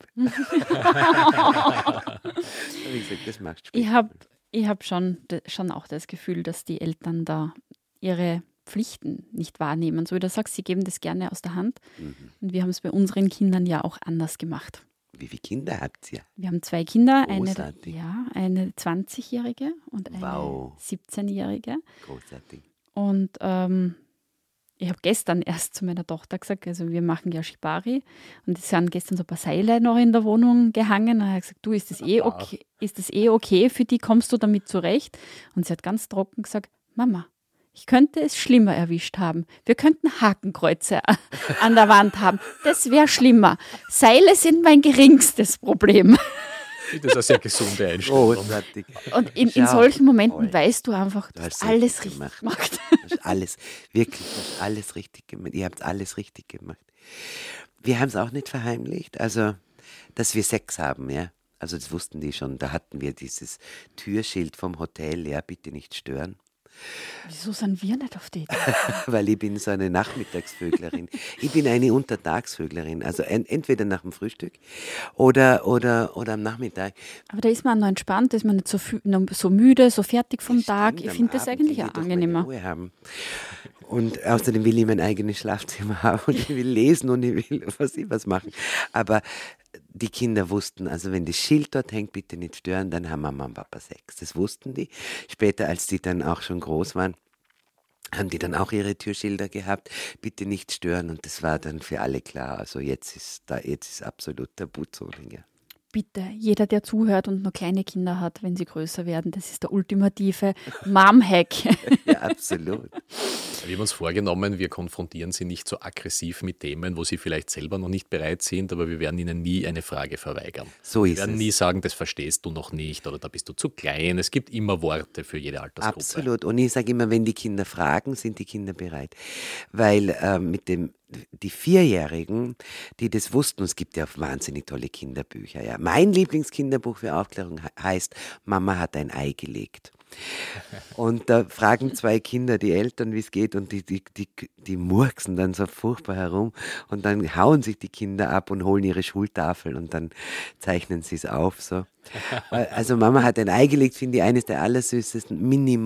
Ich gesagt, das macht Spaß. Ich hab schon auch das Gefühl, dass die Eltern da ihre Pflichten nicht wahrnehmen. So wie du sagst, sie geben das gerne aus der Hand. Und wir haben es bei unseren Kindern ja auch anders gemacht. Wie viele Kinder habt ihr? Wir haben 2 Kinder, Großartig. eine 20-Jährige und eine 17-Jährige. Großartig. Und ich habe gestern erst zu meiner Tochter gesagt, also wir machen ja Shibari und es sind gestern so ein paar Seile noch in der Wohnung gehangen. Und er hat gesagt, du, ist das okay für die, kommst du damit zurecht? Und sie hat ganz trocken gesagt, Mama, Ich könnte es schlimmer erwischt haben. Wir könnten Hakenkreuze an der Wand haben. Das wäre schlimmer. Seile sind mein geringstes Problem. Das ist eine sehr gesunde Einstellung. Großartig. Und in Schau, solchen Momenten toll. weißt du einfach, du hast alles richtig gemacht. Du hast alles, wirklich, du hast alles richtig gemacht. Ihr habt alles richtig gemacht. Wir haben es auch nicht verheimlicht, also, dass wir Sex haben, ja. Also, das wussten die schon. Da hatten wir dieses Türschild vom Hotel, ja, bitte nicht stören. Wieso sind wir nicht auf die Idee? Weil ich bin so eine Nachmittagsvöglerin. Ich bin eine Untertagsvöglerin. Also entweder nach dem Frühstück oder am Nachmittag. Aber da ist man noch entspannt, da ist man nicht so müde, so fertig vom Tag. Stimmt, Ich am finde das Abend eigentlich will auch ich doch meine angenehmer. Ruhe haben. Und außerdem will ich mein eigenes Schlafzimmer haben und ich will lesen und ich will was machen. Aber die Kinder wussten, also wenn das Schild dort hängt, bitte nicht stören, dann haben Mama und Papa Sex. Das wussten die. Später, als die dann auch schon groß waren, haben die dann auch ihre Türschilder gehabt, bitte nicht stören. Und das war dann für alle klar. Also jetzt ist absolut Tabuzoning. Ja. Bitte, jeder, der zuhört und noch kleine Kinder hat, wenn sie größer werden, das ist der ultimative Mom-Hack. Ja, absolut. Wir haben uns vorgenommen, wir konfrontieren sie nicht so aggressiv mit Themen, wo sie vielleicht selber noch nicht bereit sind, aber wir werden ihnen nie eine Frage verweigern. So Wir ist werden es. nie sagen, das verstehst du noch nicht oder da bist du zu klein. Es gibt immer Worte für jede Altersgruppe. Absolut. Und ich sage immer, wenn die Kinder fragen, sind die Kinder bereit. Weil die Vierjährigen, die das wussten, und es gibt ja auch wahnsinnig tolle Kinderbücher. Ja. Mein Lieblingskinderbuch für Aufklärung heißt Mama hat ein Ei gelegt. Und da fragen zwei Kinder die Eltern, wie es geht, und die murksen dann so furchtbar herum und dann hauen sich die Kinder ab und holen ihre Schultafel und dann zeichnen sie es auf. So. Also Mama hat ein Ei gelegt, finde ich eines der allersüßesten.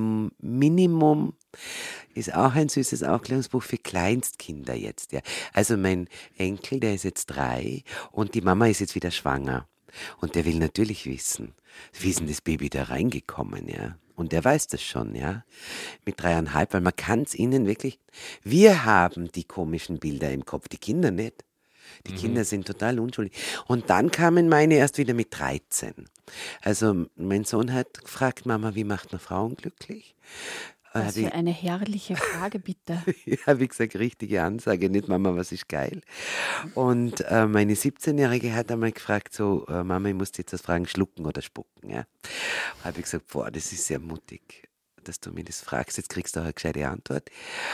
Minimum ist auch ein süßes Aufklärungsbuch für Kleinstkinder jetzt. Ja. Also mein Enkel, der ist jetzt 3 und die Mama ist jetzt wieder schwanger. Und der will natürlich wissen, wie ist denn das Baby da reingekommen, ja? Und der weiß das schon, ja? Mit 3,5, weil man kann es ihnen wirklich, wir haben die komischen Bilder im Kopf, die Kinder nicht. Die Kinder sind total unschuldig. Und dann kamen meine erst wieder mit 13. Also mein Sohn hat gefragt, Mama, wie macht man Frauen glücklich? Was für eine herrliche Frage, bitte. Ja, wie gesagt, richtige Ansage, nicht Mama, was ist geil. Und meine 17-Jährige hat einmal gefragt, so, Mama, ich muss dich jetzt was fragen, schlucken oder spucken. Ja. Habe ich gesagt, boah, das ist sehr mutig, dass du mir das fragst, jetzt kriegst du auch eine gescheite Antwort.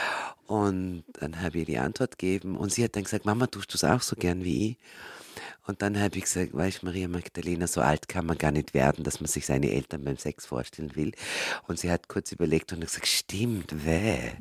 Und dann habe ich die Antwort gegeben und sie hat dann gesagt, Mama, tust du es auch so gern wie ich? Und dann habe ich gesagt, weißt Maria Magdalena, so alt kann man gar nicht werden, dass man sich seine Eltern beim Sex vorstellen will. Und sie hat kurz überlegt und hat gesagt, stimmt, weh.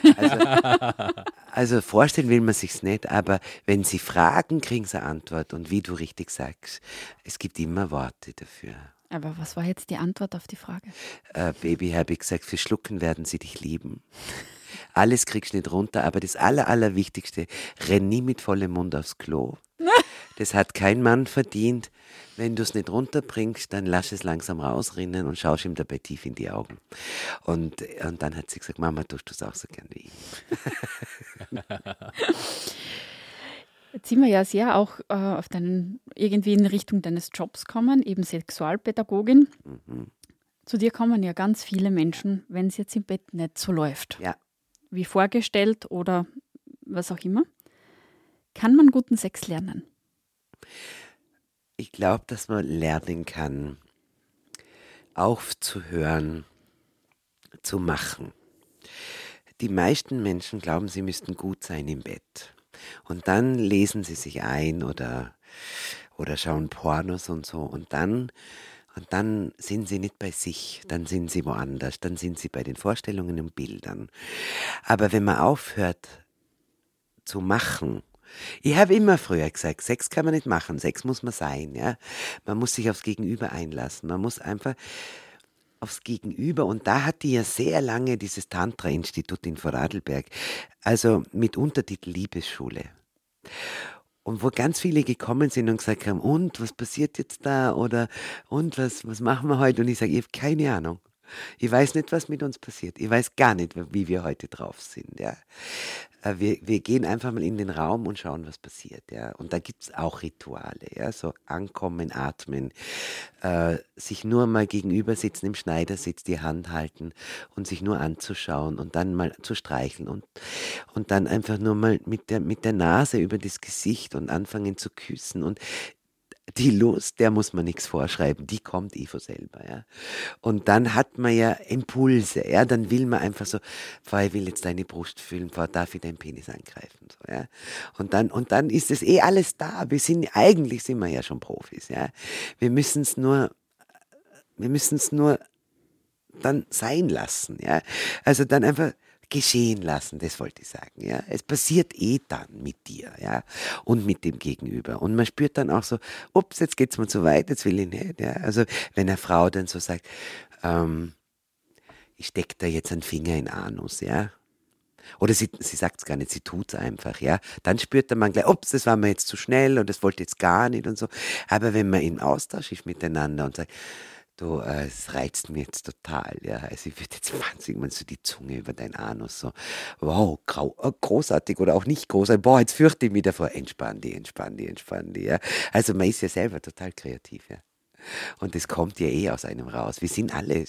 Also vorstellen will man sich's nicht, aber wenn sie fragen, kriegen sie eine Antwort. Und wie du richtig sagst, es gibt immer Worte dafür. Aber was war jetzt die Antwort auf die Frage? Baby, habe ich gesagt, für Schlucken werden sie dich lieben. Alles kriegst du nicht runter, aber das Allerwichtigste, renn nie mit vollem Mund aufs Klo. Das hat kein Mann verdient. Wenn du es nicht runterbringst, dann lass es langsam rausrinnen und schaust ihm dabei tief in die Augen. Und dann hat sie gesagt, Mama, tust du es auch so gern wie ich. Jetzt sind wir ja sehr auch irgendwie in Richtung deines Jobs kommen, eben Sexualpädagogin. Zu dir kommen ja ganz viele Menschen, wenn es jetzt im Bett nicht so läuft. Ja. Wie vorgestellt oder was auch immer. Kann man guten Sex lernen? Ich glaube, dass man lernen kann, aufzuhören, zu machen. Die meisten Menschen glauben, sie müssten gut sein im Bett. Und dann lesen sie sich ein oder schauen Pornos und so. Und dann sind sie nicht bei sich, dann sind sie woanders, dann sind sie bei den Vorstellungen und Bildern. Aber wenn man aufhört zu machen, ich habe immer früher gesagt, Sex kann man nicht machen, Sex muss man sein. Ja? Man muss sich aufs Gegenüber einlassen, man muss einfach aufs Gegenüber. Und da hat die ja sehr lange dieses Tantra-Institut in Vorarlberg, also mit Untertitel Liebesschule. Und wo ganz viele gekommen sind und gesagt haben, und was passiert jetzt da? Oder und was machen wir heute? Und ich sage, ich habe keine Ahnung. Ich weiß nicht, was mit uns passiert. Ich weiß gar nicht, wie wir heute drauf sind. Ja. Wir gehen einfach mal in den Raum und schauen, was passiert. Ja. Und da gibt es auch Rituale. Ja. So ankommen, atmen, sich nur mal gegenüber sitzen im Schneidersitz, die Hand halten und sich nur anzuschauen und dann mal zu streicheln und dann einfach nur mal mit der Nase über das Gesicht und anfangen zu küssen. Und die Lust, der muss man nichts vorschreiben, die kommt von selber, ja. Und dann hat man ja Impulse, ja, dann will man einfach so, ich will jetzt deine Brust fühlen, darf ich deinen Penis angreifen, so, ja. Und dann ist es alles da, eigentlich sind wir ja schon Profis, ja. Wir müssen es nur dann sein lassen, ja. Also dann einfach geschehen lassen, das wollte ich sagen, ja. Es passiert dann mit dir, ja, und mit dem Gegenüber. Und man spürt dann auch so, ups, jetzt geht's mir zu weit, jetzt will ich nicht, ja. Also, wenn eine Frau dann so sagt, ich steck da jetzt einen Finger in den Anus, ja. Oder sie sagt es gar nicht, sie tut's einfach, ja. Dann spürt der Mann gleich, ups, das war mir jetzt zu schnell und das wollte jetzt gar nicht und so. Aber wenn man im Austausch ist miteinander und sagt, du, es reizt mich jetzt total, ja. Also ich würde jetzt wahnsinnig, wenn so die Zunge über dein Anus so, wow, großartig oder auch nicht großartig, boah, jetzt fürchte ich mich davor, entspann die, ja. Also man ist ja selber total kreativ, ja. Und das kommt ja aus einem raus. Wir sind alle,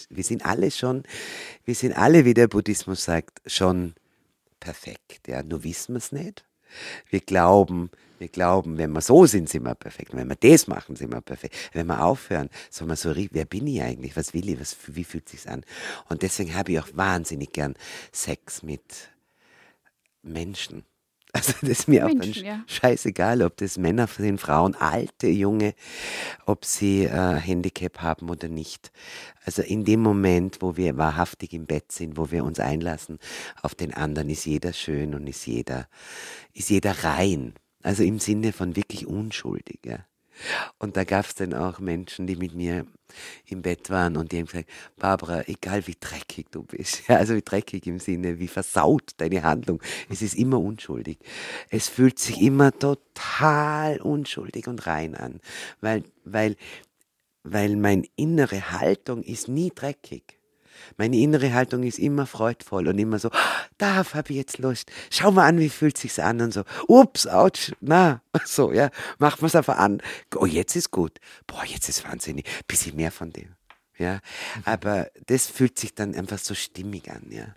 wie der Buddhismus sagt, schon perfekt, ja. Nur wissen wir es nicht. Wir glauben, wenn wir so sind, sind wir perfekt. Wenn wir das machen, sind wir perfekt. Wenn wir aufhören, soll man so, wer bin ich eigentlich? Was will ich? Wie fühlt es sich an? Und deswegen habe ich auch wahnsinnig gern Sex mit Menschen. Also das ist mir auch dann scheißegal, ob das Männer sind, Frauen, alte, junge, ob sie Handicap haben oder nicht. Also in dem Moment, wo wir wahrhaftig im Bett sind, wo wir uns einlassen auf den anderen, ist jeder schön und ist jeder rein. Also im Sinne von wirklich unschuldig. Ja. Und da gab es dann auch Menschen, die mit mir im Bett waren und die haben gesagt, Barbara, egal wie dreckig du bist, ja, also wie dreckig im Sinne, wie versaut deine Handlung, es ist immer unschuldig. Es fühlt sich immer total unschuldig und rein an, weil meine innere Haltung ist nie dreckig. Meine innere Haltung ist immer freudvoll und immer so, darauf habe ich jetzt Lust. Schau mal an, wie fühlt sich's an und so. Ups, ouch, na, so, ja. Macht man's einfach an. Oh, jetzt ist gut. Boah, jetzt ist wahnsinnig. Bisschen mehr von dem. Ja. Aber das fühlt sich dann einfach so stimmig an, ja.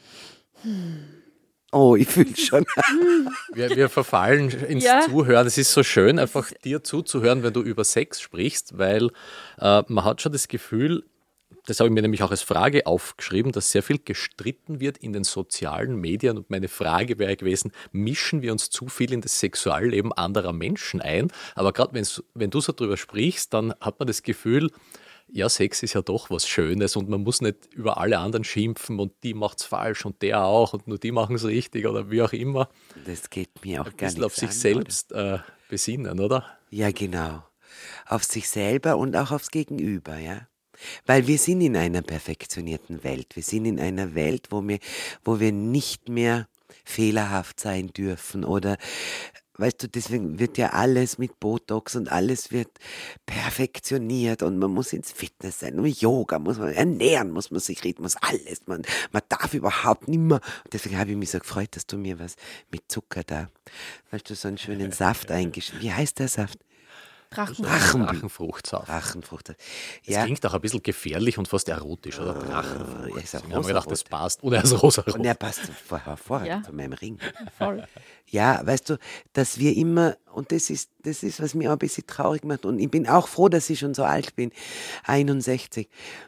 Oh, ich fühle schon. Wir verfallen ins Zuhören. Es ist so schön, einfach dir zuzuhören, wenn du über Sex sprichst, weil man hat schon das Gefühl, das habe ich mir nämlich auch als Frage aufgeschrieben, dass sehr viel gestritten wird in den sozialen Medien. Und meine Frage wäre gewesen, mischen wir uns zu viel in das Sexualleben anderer Menschen ein? Aber gerade wenn du so drüber sprichst, dann hat man das Gefühl, ja, Sex ist ja doch was Schönes und man muss nicht über alle anderen schimpfen und die macht's falsch und der auch und nur die machen es richtig oder wie auch immer. Das geht mir auch ein gar nicht bisschen auf sich selbst besinnen, oder? Ja, genau. Auf sich selber und auch aufs Gegenüber, ja. Weil wir sind in einer perfektionierten Welt. Wir sind in einer Welt, wo wir nicht mehr fehlerhaft sein dürfen oder, weißt du, deswegen wird ja alles mit Botox und alles wird perfektioniert und man muss ins Fitness sein, und Yoga muss man ernähren, muss man sich reden, muss alles, man darf überhaupt nicht mehr. Und deswegen habe ich mich so gefreut, dass du mir was mit Zucker da, weißt du, so einen schönen Saft eingeschrieben. Wie heißt der Saft? Drachenfruchtsaft. Drachenfruchtsaft. Das klingt auch ein bisschen gefährlich und fast erotisch, oder? Drachenfrucht. Ich habe mir gedacht, das passt. Und er ist rosa-rot. Und er passt hervorragend zu meinem Ring. Voll. Ja, weißt du, dass wir immer, und das ist, was mir auch ein bisschen traurig macht, und ich bin auch froh, dass ich schon so alt bin, 61,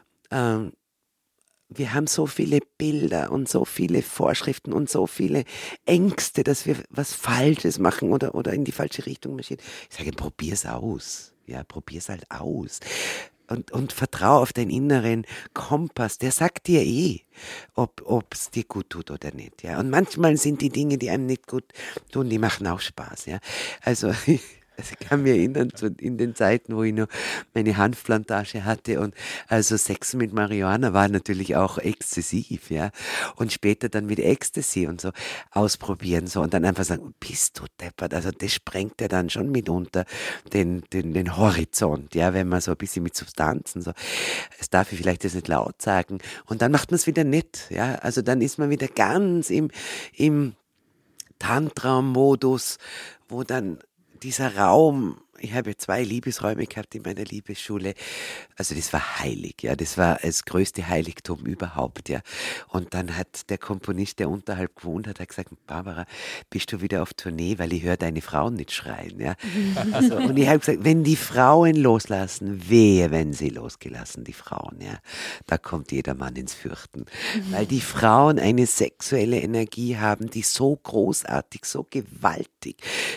wir haben so viele Bilder und so viele Vorschriften und so viele Ängste, dass wir was Falsches machen oder in die falsche Richtung marschieren. Ich sage, probier's aus. Ja, probier's halt aus. Und vertrau auf deinen inneren Kompass. Der sagt dir ob es dir gut tut oder nicht. Ja. Und manchmal sind die Dinge, die einem nicht gut tun, die machen auch Spaß. Ja. Also Also ich kann mich erinnern, in den Zeiten, wo ich noch meine Hanfplantage hatte und also Sex mit Marihuana war natürlich auch exzessiv, ja. Und später dann mit Ecstasy und so ausprobieren so und dann einfach sagen, bist du deppert? Also das sprengt ja dann schon mitunter den Horizont, ja, wenn man so ein bisschen mit Substanzen so, das darf ich vielleicht jetzt nicht laut sagen und dann macht man es wieder nett, ja. Also dann ist man wieder ganz im Tantra-Modus, wo dann dieser Raum, ich habe 2 Liebesräume gehabt in meiner Liebesschule, also das war heilig, ja, das war das größte Heiligtum überhaupt, ja. Und dann hat der Komponist, der unterhalb gewohnt hat, gesagt, Barbara, bist du wieder auf Tournee, weil ich höre deine Frauen nicht schreien, ja. Also, und ich habe gesagt, wenn die Frauen loslassen, wehe, wenn sie losgelassen, die Frauen, ja, da kommt jeder Mann ins Fürchten. Weil die Frauen eine sexuelle Energie haben, die so großartig, so gewaltig,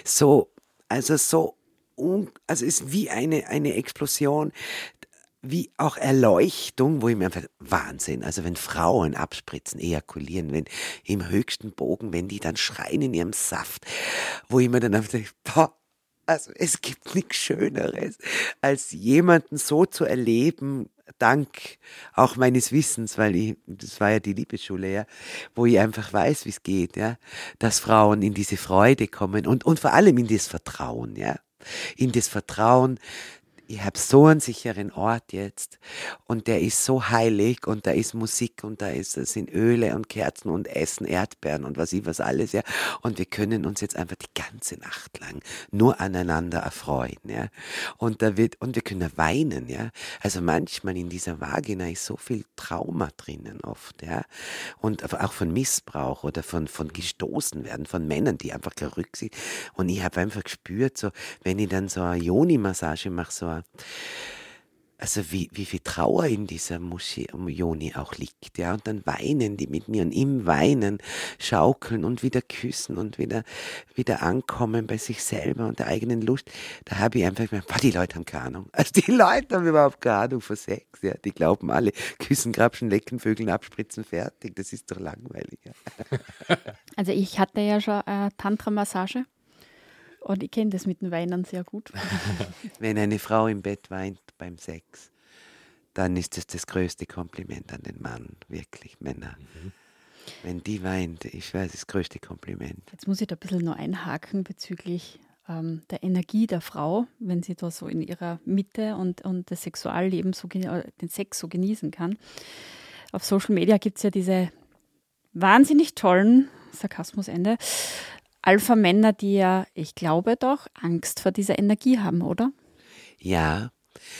also ist wie eine Explosion, wie auch Erleuchtung, wo ich mir einfach, Wahnsinn, also wenn Frauen abspritzen, ejakulieren, wenn im höchsten Bogen, wenn die dann schreien in ihrem Saft, wo ich mir dann einfach denke, boah, also es gibt nichts Schöneres, als jemanden so zu erleben, dank auch meines Wissens, weil das war ja die Liebesschule, ja, wo ich einfach weiß, wie es geht, ja, dass Frauen in diese Freude kommen und vor allem in das Vertrauen, ja, in das Vertrauen, ich habe so einen sicheren Ort jetzt und der ist so heilig und da ist Musik und sind Öle und Kerzen und Essen, Erdbeeren und was alles, ja. Und wir können uns jetzt einfach die ganze Nacht lang nur aneinander erfreuen, ja. Und wir können weinen, ja. Also manchmal in dieser Vagina ist so viel Trauma drinnen oft, ja. Und auch von Missbrauch oder von gestoßen werden, von Männern, die einfach keine Rücksicht. Und ich habe einfach gespürt, so, wenn ich dann so eine Yoni-Massage mache, also wie viel Trauer in dieser Yoni auch liegt, ja, und dann weinen die mit mir und im Weinen schaukeln und wieder küssen und wieder ankommen bei sich selber und der eigenen Lust, da habe ich einfach gemerkt, boah, die Leute haben keine Ahnung, also die Leute haben überhaupt keine Ahnung von Sex, ja, die glauben alle, küssen, grapschen, lecken, vögeln, abspritzen, fertig, das ist doch langweilig, ja. Also ich hatte ja schon eine Tantra-Massage und ich kenne das mit dem Weinen sehr gut. Wenn eine Frau im Bett weint beim Sex, dann ist das größte Kompliment an den Mann, wirklich, Männer. Wenn die weint, ich weiß, das größte Kompliment. Jetzt muss ich da ein bisschen noch einhaken bezüglich der Energie der Frau, wenn sie da so in ihrer Mitte und das Sexualleben, den Sex so genießen kann. Auf Social Media gibt es ja diese wahnsinnig tollen, Sarkasmusende, Alpha-Männer, die ja, ich glaube doch, Angst vor dieser Energie haben, oder? Ja,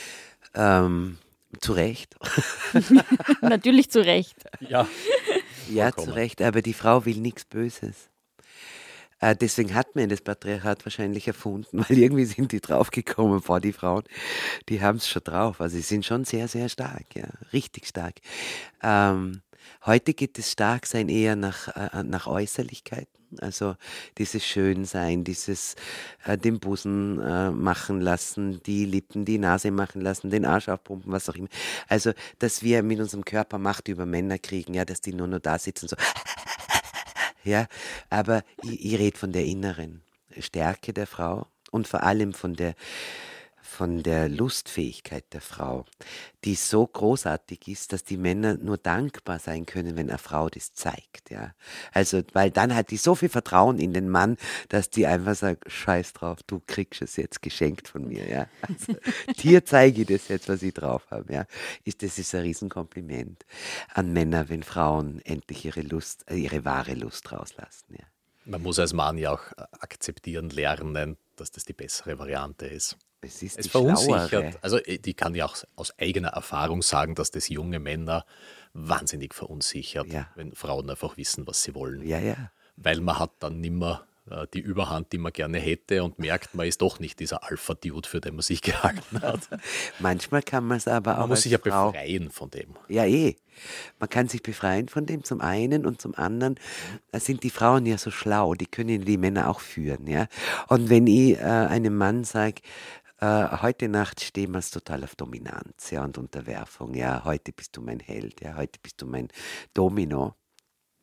zu Recht. Natürlich zu Recht. Ja, Ja, vollkommen. zu Recht, aber die Frau will nichts Böses. Deswegen hat man das Patriarchat wahrscheinlich erfunden, weil irgendwie sind die draufgekommen, boah, die Frauen, die haben es schon drauf. Also sie sind schon sehr, sehr stark, ja, richtig stark. Heute geht das Starksein eher nach Äußerlichkeiten. Also dieses Schönsein, dieses den Busen machen lassen, die Lippen, die Nase machen lassen, den Arsch aufpumpen, was auch immer. Also, dass wir mit unserem Körper Macht über Männer kriegen, ja, dass die nur noch da sitzen, so, ja. Aber ich rede von der inneren Stärke der Frau und vor allem von der Lustfähigkeit der Frau, die so großartig ist, dass die Männer nur dankbar sein können, wenn eine Frau das zeigt, ja. Also, weil dann hat die so viel Vertrauen in den Mann, dass die einfach sagt, scheiß drauf, du kriegst es jetzt geschenkt von mir, ja. Also, dir zeige ich das jetzt, was ich drauf habe, ja. Das ist ein Riesenkompliment an Männer, wenn Frauen endlich ihre wahre Lust rauslassen, ja. Man muss als Mann ja auch akzeptieren, lernen, dass das die bessere Variante ist. Es ist Es die verunsichert, schlauere. also ich kann ja auch aus eigener Erfahrung sagen, dass das junge Männer wahnsinnig verunsichert, Ja. wenn Frauen einfach wissen, was sie wollen. Ja, ja. Weil man hat dann nimmer die Überhand, die man gerne hätte und merkt, man ist doch nicht dieser Alpha-Dude, für den man sich gehalten hat. Manchmal kann man es aber auch Man muss als sich ja Frau. befreien von dem. Ja, eh. Man kann sich befreien von dem zum einen und zum anderen sind die Frauen ja so schlau, die können die Männer auch führen, ja. Und wenn ich einem Mann sage, heute Nacht stehen wir total auf Dominanz, ja, und Unterwerfung, ja, heute bist du mein Held, ja, heute bist du mein Domino,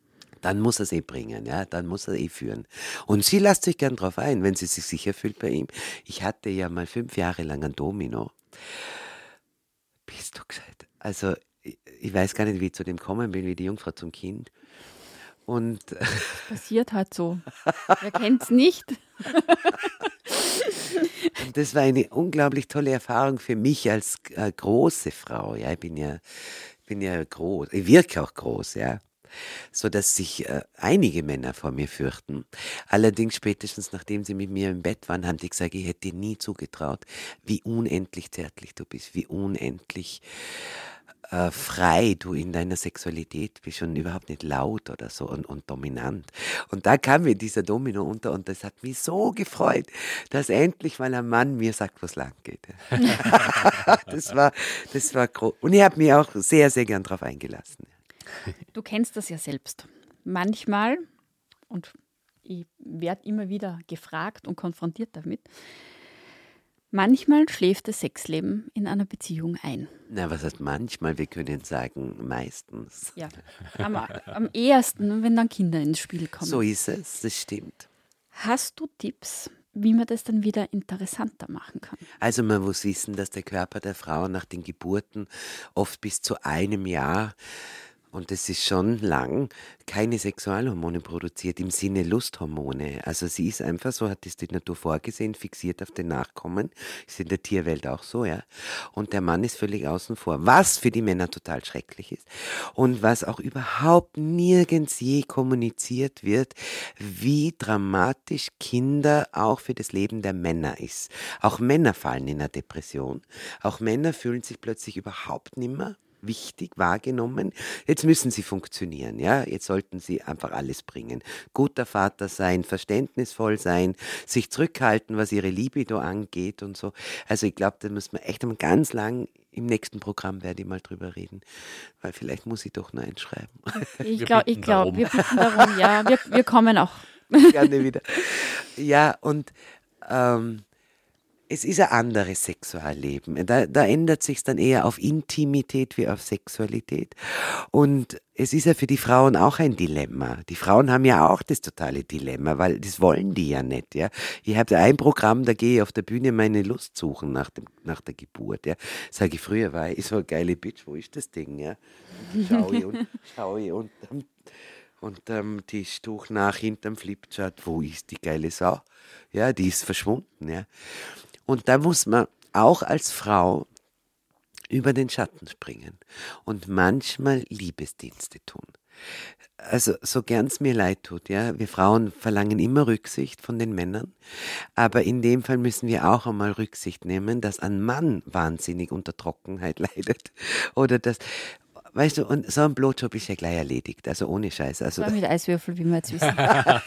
dann muss er es bringen, ja, dann muss er führen. Und sie lässt sich gern drauf ein, wenn sie sich sicher fühlt bei ihm. Ich hatte ja mal 5 Jahre lang einen Domino. Bist du gescheit? Also, ich weiß gar nicht, wie ich zu dem gekommen bin, wie die Jungfrau zum Kind. Und Passiert halt so. Wer kennt's nicht? Und das war eine unglaublich tolle Erfahrung für mich als große Frau. Ja, ich bin ja groß, ich wirke auch groß, ja. So dass sich einige Männer vor mir fürchten. Allerdings spätestens nachdem sie mit mir im Bett waren, haben die gesagt, ich hätte dir nie zugetraut, wie unendlich zärtlich du bist, wie unendlich frei du in deiner Sexualität bist und überhaupt nicht laut oder so und dominant. Und da kam mir dieser Domino unter und das hat mich so gefreut, dass endlich mal ein Mann mir sagt, wo es lang geht. Das war groß. Und ich habe mich auch sehr, sehr gern darauf eingelassen. Du kennst das ja selbst. Manchmal, und ich werde immer wieder gefragt und konfrontiert damit, manchmal schläft das Sexleben in einer Beziehung ein. Na, was heißt manchmal? Wir können sagen, meistens. Ja, am ehesten, wenn dann Kinder ins Spiel kommen. So ist es, das stimmt. Hast du Tipps, wie man das dann wieder interessanter machen kann? Also man muss wissen, dass der Körper der Frau nach den Geburten oft bis zu einem Jahr, und das ist schon lang, keine Sexualhormone produziert im Sinne Lusthormone. Also sie ist einfach, so hat es die Natur vorgesehen, fixiert auf den Nachkommen. Ist in der Tierwelt auch so, ja. Und der Mann ist völlig außen vor, was für die Männer total schrecklich ist. Und was auch überhaupt nirgends je kommuniziert wird, wie dramatisch Kinder auch für das Leben der Männer ist. Auch Männer fallen in eine Depression. Auch Männer fühlen sich plötzlich überhaupt nimmer wichtig wahrgenommen. Jetzt müssen sie funktionieren, ja. Jetzt sollten sie einfach alles bringen. Guter Vater sein, verständnisvoll sein, sich zurückhalten, was ihre Libido angeht und so. Also ich glaube, da muss man echt mal ganz lang, im nächsten Programm werde ich mal drüber reden, weil vielleicht muss ich doch noch eins schreiben. Ich glaube, wir bitten darum, ja, wir kommen auch. Gerne wieder. Ja, und es ist ein anderes Sexualleben. Da ändert sich dann eher auf Intimität wie auf Sexualität. Und es ist ja für die Frauen auch ein Dilemma. Die Frauen haben ja auch das totale Dilemma, weil das wollen die ja nicht. Ja. Ich habe ein Programm, da gehe ich auf der Bühne meine Lust suchen nach der Geburt. Ja. Sage ich, früher war ich so eine geile Bitch, wo ist das Ding? Ja. Schaue ich unterm Tischtuch nach, hinterm Flipchart, wo ist die geile Sau? Ja, die ist verschwunden. Ja. Und da muss man auch als Frau über den Schatten springen und manchmal Liebesdienste tun. Also so gern es mir leid tut, ja, wir Frauen verlangen immer Rücksicht von den Männern, aber in dem Fall müssen wir auch einmal Rücksicht nehmen, dass ein Mann wahnsinnig unter Trockenheit leidet oder dass, weißt du, und so ein Blowjob ist ja gleich erledigt, also ohne Scheiß. Also, Das war mit Eiswürfel, wie wir jetzt wissen.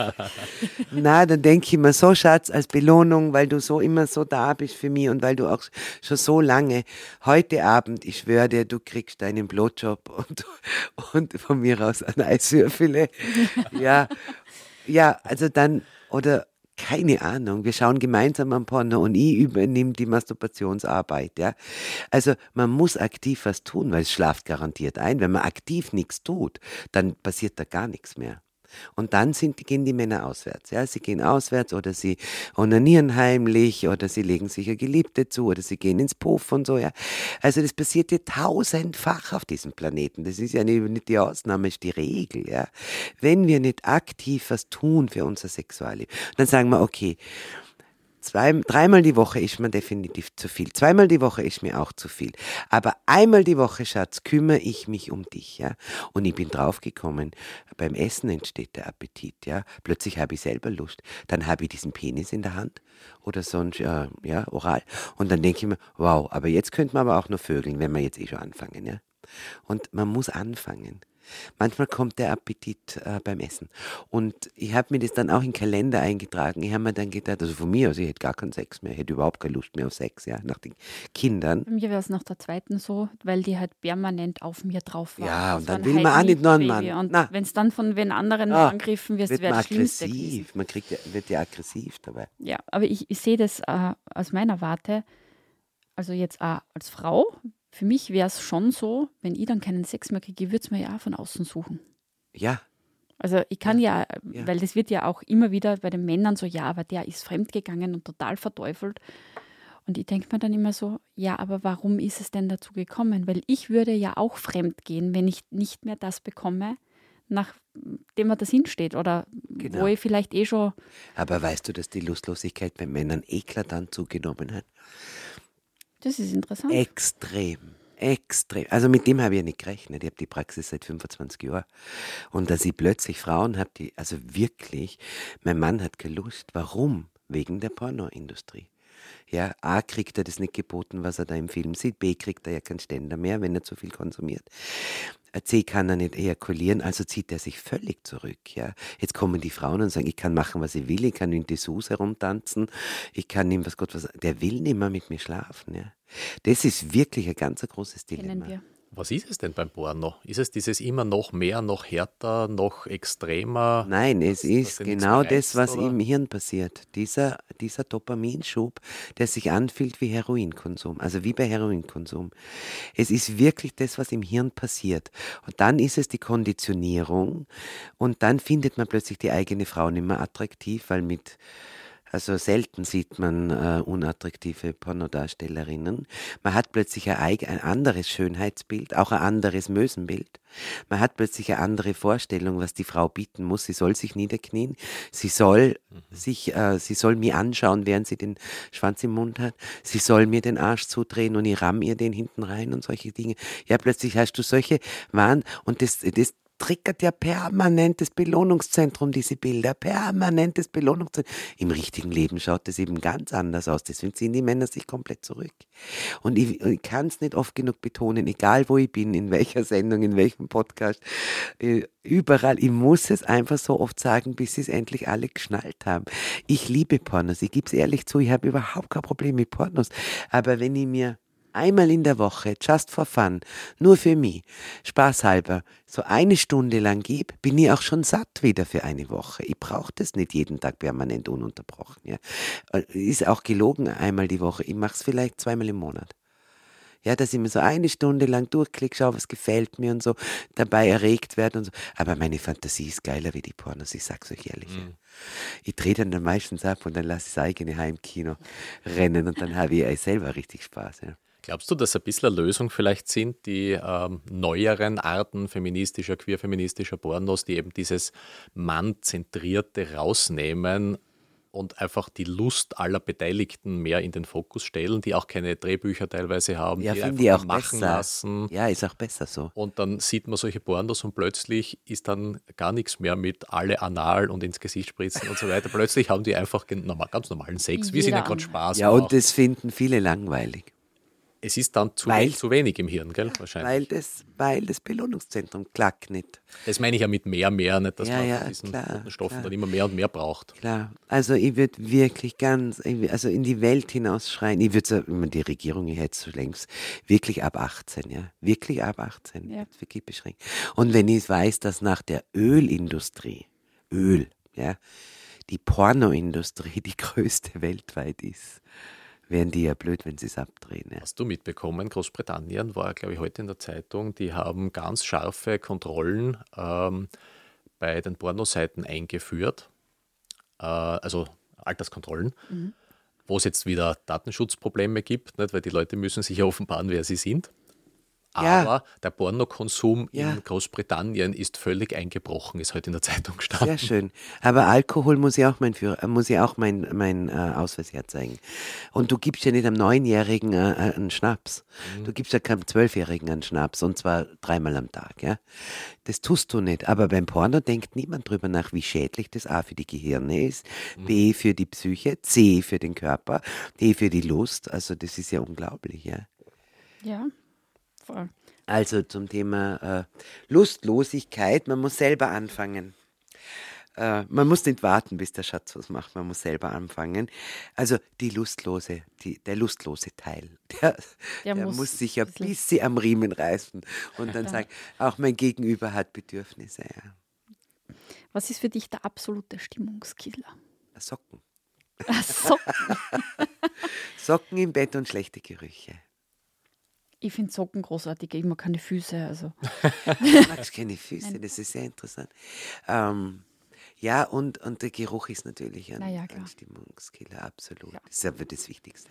na, dann denke ich mir so, Schatz, als Belohnung, weil du so immer so da bist für mich und weil du auch schon so lange, heute Abend, ich schwöre dir, du kriegst deinen Blowjob und von mir aus ein Eiswürfel. Ja, also dann, oder keine Ahnung, wir schauen gemeinsam am Porno und ich übernehme die Masturbationsarbeit, ja. Also man muss aktiv was tun, weil es schlaft garantiert ein. Wenn man aktiv nichts tut, dann passiert da gar nichts mehr. Und dann gehen die Männer auswärts. Ja? Sie gehen auswärts oder sie onanieren heimlich oder sie legen sich eine Geliebte zu oder sie gehen ins Puff und so. Ja? Also das passiert ja tausendfach auf diesem Planeten. Das ist ja nicht die Ausnahme, ist die Regel. Ja? Wenn wir nicht aktiv was tun für unser Sexualleben, dann sagen wir, okay, dreimal die Woche ist mir definitiv zu viel. Zweimal die Woche ist mir auch zu viel. Aber einmal die Woche, Schatz, kümmere ich mich um dich, ja. Und ich bin draufgekommen, beim Essen entsteht der Appetit, ja. Plötzlich habe ich selber Lust. Dann habe ich diesen Penis in der Hand oder sonst, oral. Und dann denke ich mir, wow, aber jetzt könnte man aber auch noch vögeln, wenn wir jetzt schon anfangen, ja. Und man muss anfangen. Manchmal kommt der Appetit beim Essen. Und ich habe mir das dann auch in den Kalender eingetragen. Ich habe mir dann gedacht, also von mir aus, ich hätte gar keinen Sex mehr. Ich hätte überhaupt keine Lust mehr auf Sex, ja, nach den Kindern. Bei mir wäre es nach der zweiten so, weil die halt permanent auf mir drauf war. Ja, und dann will man auch nicht noch einen Mann. Und wenn es dann von wen anderen angegriffen wird, wäre das Schlimmste gewesen. Man wird ja aggressiv dabei. Ja, aber ich sehe das aus meiner Warte, also jetzt auch als Frau. Für mich wäre es schon so, wenn ich dann keinen Sex mehr kriege, würde es mir ja auch von außen suchen. Ja. Also ich kann weil das wird ja auch immer wieder bei den Männern so, ja, aber der ist fremdgegangen und total verteufelt. Und ich denke mir dann immer so, ja, aber warum ist es denn dazu gekommen? Weil ich würde ja auch fremd gehen, wenn ich nicht mehr das bekomme, nachdem mir das hinsteht oder Genau. wo ich vielleicht schon... Aber weißt du, dass die Lustlosigkeit bei Männern eklatant zugenommen hat? Das ist interessant. Extrem. Extrem. Also mit dem habe ich ja nicht gerechnet. Ich habe die Praxis seit 25 Jahren. Und dass ich plötzlich Frauen habe, also wirklich, mein Mann hat keine Lust. Warum? Wegen der Pornoindustrie. Ja, A kriegt er das nicht geboten, was er da im Film sieht. B kriegt er ja keinen Ständer mehr, wenn er zu viel konsumiert. C kann er nicht ejakulieren, also zieht er sich völlig zurück. Ja. Jetzt kommen die Frauen und sagen, ich kann machen, was ich will, ich kann in Dessous herumtanzen, ich kann ihm was. Der will nicht mehr mit mir schlafen. Ja. Das ist wirklich ein ganz großes Dilemma. Kennen wir. Was ist es denn beim Porno? Ist es dieses immer noch mehr, noch härter, noch extremer? Nein, es ist den nichts genau mehr reizt, das, was oder? im Hirn passiert. Dieser Dopaminschub, der sich anfühlt wie Heroinkonsum, also wie bei Heroinkonsum. Es ist wirklich das, was im Hirn passiert. Und dann ist es die Konditionierung und dann findet man plötzlich die eigene Frau nicht mehr attraktiv, weil also selten sieht man unattraktive Pornodarstellerinnen. Man hat plötzlich ein anderes Schönheitsbild, auch ein anderes Mösenbild. Man hat plötzlich eine andere Vorstellung, was die Frau bieten muss. Sie soll sich niederknien, sie soll mir anschauen, während sie den Schwanz im Mund hat. Sie soll mir den Arsch zudrehen und ich ramm ihr den hinten rein und solche Dinge. Ja, plötzlich hast du solche Wahn und das triggert ja permanent das Belohnungszentrum, diese Bilder, permanentes Belohnungszentrum. Im richtigen Leben schaut das eben ganz anders aus, deswegen ziehen die Männer sich komplett zurück. Und ich kann es nicht oft genug betonen, egal wo ich bin, in welcher Sendung, in welchem Podcast, überall, ich muss es einfach so oft sagen, bis sie es endlich alle geschnallt haben. Ich liebe Pornos, ich gebe es ehrlich zu, ich habe überhaupt kein Problem mit Pornos, aber wenn ich mir einmal in der Woche, just for fun, nur für mich, spaßhalber, so eine Stunde lang gebe, bin ich auch schon satt wieder für eine Woche. Ich brauche das nicht jeden Tag permanent ununterbrochen. Ja. Ist auch gelogen einmal die Woche. Ich mache es vielleicht zweimal im Monat. Ja, dass ich mir so eine Stunde lang durchklicke, schaue, was gefällt mir und so, dabei erregt werde und so. Aber meine Fantasie ist geiler wie die Pornos, ich sag's euch ehrlich. Ja. Ich drehe dann meistens ab und dann lasse ich das eigene Heimkino rennen und dann habe ich selber richtig Spaß. Ja. Glaubst du, dass ein bisschen eine Lösung vielleicht sind, die neueren Arten feministischer, queerfeministischer Pornos, die eben dieses Mann-Zentrierte rausnehmen und einfach die Lust aller Beteiligten mehr in den Fokus stellen, die auch keine Drehbücher teilweise haben, Ja, die finde einfach ich auch machen besser. lassen. Ja, ist auch besser so. Und dann sieht man solche Pornos und plötzlich ist dann gar nichts mehr mit alle anal und ins Gesicht spritzen und so weiter. Plötzlich haben die einfach ganz normalen Sex, wie es ihnen gerade Spaß Ja, macht. und das finden viele langweilig. Es ist dann zu wenig im Hirn, gell? Wahrscheinlich. Weil das Belohnungszentrum klackt nicht. Das meine ich ja mit mehr, nicht, dass man von diesen klar, guten Stoffen klar. dann immer mehr und mehr braucht. Klar, also ich würde wirklich also in die Welt hinausschreien, ich würde sagen, die Regierung hätte es längst, wirklich ab 18, ja, wirklich ab 18, Ja. jetzt wirklich beschränkt. Und wenn ich weiß, dass nach der Ölindustrie, ja, die Pornoindustrie die größte weltweit ist, wären die ja blöd, wenn sie es abdrehen. Ja. Hast du mitbekommen, Großbritannien war, glaube ich, heute in der Zeitung, die haben ganz scharfe Kontrollen bei den Pornoseiten eingeführt, also Alterskontrollen, wo es jetzt wieder Datenschutzprobleme gibt, nicht? Weil die Leute müssen sich ja offenbaren, wer sie sind. Ja. Aber der Pornokonsum Ja. in Großbritannien ist völlig eingebrochen, ist heute in der Zeitung gestanden. Sehr schön. Aber Alkohol muss ja auch mein Ausweis herzeigen. Und du gibst ja nicht einem 9-Jährigen einen Schnaps. Du gibst ja keinem 12-Jährigen einen Schnaps und zwar 3-mal am Tag. Ja? Das tust du nicht. Aber beim Porno denkt niemand drüber nach, wie schädlich das A für die Gehirne ist, B für die Psyche, C für den Körper, D für die Lust. Also das ist ja unglaublich. Ja. Ja, voll. Also zum Thema Lustlosigkeit, man muss selber anfangen. Man muss nicht warten, bis der Schatz was macht, man muss selber anfangen. Also der lustlose Teil, der muss sich ein bisschen am Riemen reißen und dann sagen, auch mein Gegenüber hat Bedürfnisse. Ja. Was ist für dich der absolute Stimmungskiller? Socken. Ach so. Socken im Bett und schlechte Gerüche. Ich finde Socken großartig, ich mag keine Füße. Also. Du magst keine Füße, das ist sehr interessant. Ja, und der Geruch ist natürlich ein Stimmungskiller, absolut. Ja. Das ist aber das Wichtigste.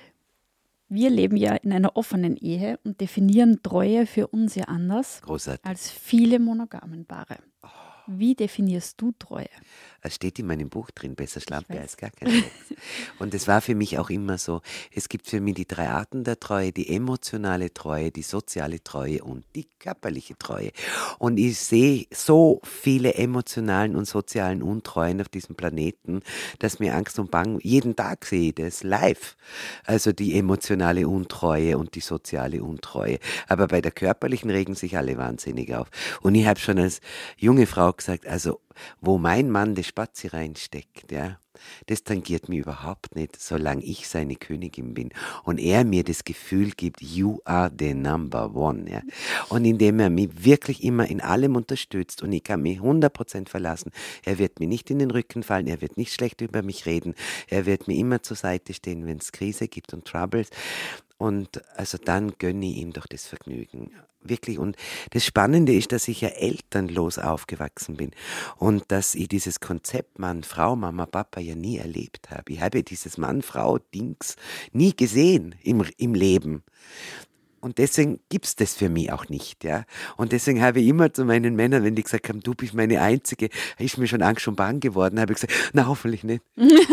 Wir leben ja in einer offenen Ehe und definieren Treue für uns ja anders Großartig. als viele monogamen Paare. Wie definierst du Treue? Es steht in meinem Buch drin, besser Schlampe als gar kein Sex. Und es war für mich auch immer so, es gibt für mich die 3 Arten der Treue, die emotionale Treue, die soziale Treue und die körperliche Treue. Und ich sehe so viele emotionalen und sozialen Untreuen auf diesem Planeten, dass mir Angst und Bang, jeden Tag sehe ich das live. Also die emotionale Untreue und die soziale Untreue. Aber bei der körperlichen regen sich alle wahnsinnig auf. Und ich habe schon als junge Frau gesagt, also wo mein Mann das Spazi reinsteckt, ja, das tangiert mich überhaupt nicht, solange ich seine Königin bin und er mir das Gefühl gibt, you are the number one, ja. Und indem er mich wirklich immer in allem unterstützt und ich kann mich 100% verlassen, er wird mir nicht in den Rücken fallen, er wird nicht schlecht über mich reden, er wird mir immer zur Seite stehen, wenn es Krise gibt und Troubles. Und also dann gönne ich ihm doch das Vergnügen. Wirklich. Und das Spannende ist, dass ich ja elternlos aufgewachsen bin und dass ich dieses Konzept Mann, Frau, Mama, Papa ja nie erlebt habe. Ich habe dieses Mann-Frau-Dings nie gesehen im Leben. Und deswegen gibt's das für mich auch nicht, ja. Und deswegen habe ich immer zu meinen Männern, wenn die gesagt haben, du bist meine Einzige, ist mir schon Angst und Bang geworden, habe ich gesagt, na hoffentlich nicht.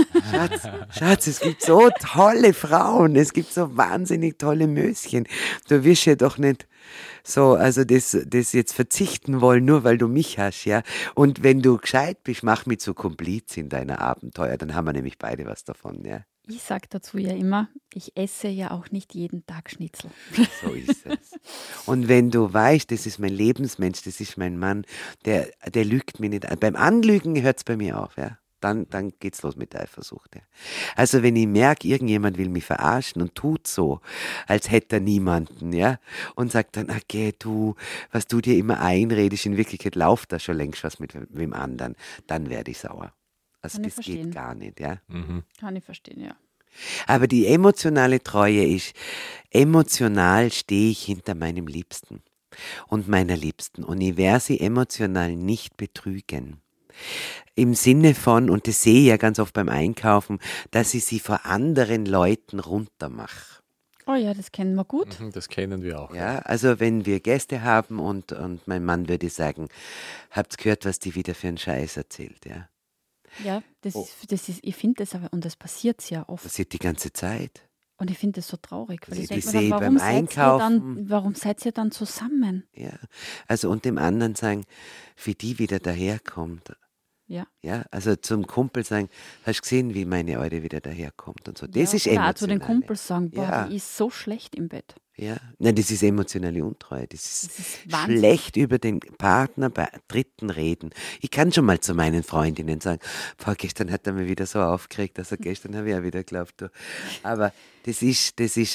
Schatz, es gibt so tolle Frauen, es gibt so wahnsinnig tolle Möschen. Du wirst ja doch nicht so, also das jetzt verzichten wollen, nur weil du mich hast, ja. Und wenn du gescheit bist, mach mich zu Kompliz in deiner Abenteuer, dann haben wir nämlich beide was davon, ja. Ich sage dazu ja immer, ich esse ja auch nicht jeden Tag Schnitzel. So ist es. Und wenn du weißt, das ist mein Lebensmensch, das ist mein Mann, der lügt mir nicht an. Beim Anlügen hört es bei mir auf, ja. Dann geht's los mit der Eifersucht. Ja. Also wenn ich merke, irgendjemand will mich verarschen und tut so, als hätte er niemanden, ja, und sagt dann, okay, du, was du dir immer einredest, in Wirklichkeit läuft da schon längst was mit wem anderen, dann werde ich sauer. Also das geht gar nicht, ja. Kann ich verstehen, ja. Aber die emotionale Treue ist, emotional stehe ich hinter meinem Liebsten und meiner Liebsten und ich werde sie emotional nicht betrügen. Im Sinne von, und das sehe ich ja ganz oft beim Einkaufen, dass ich sie vor anderen Leuten runtermache. Oh ja, das kennen wir gut. Das kennen wir auch. Ja, also wenn wir Gäste haben und mein Mann würde sagen, habt gehört, was die wieder für einen Scheiß erzählt, ja. Ja, das ist, ich finde das aber, und das passiert sehr oft. Passiert die ganze Zeit. Und ich finde das so traurig, weil ich Das denke sehe mir ich dann, beim Einkaufen. warum seid ihr dann zusammen? Ja, also und dem anderen sagen, wie die wieder daherkommt. Ja. Ja, also zum Kumpel sagen, hast du gesehen, wie meine Alte wieder daherkommt und so. Das ist Oder emotional. auch zu den Kumpels sagen, boah, Ja. die ist so schlecht im Bett. Ja, nein, das ist emotionale Untreue. Das Das ist ist Wahnsinn. schlecht über den Partner bei Dritten reden. Ich kann schon mal zu meinen Freundinnen sagen, boah, gestern hat er mich wieder so aufgeregt, also gestern habe ich ja wieder geglaubt. Du. Aber das ist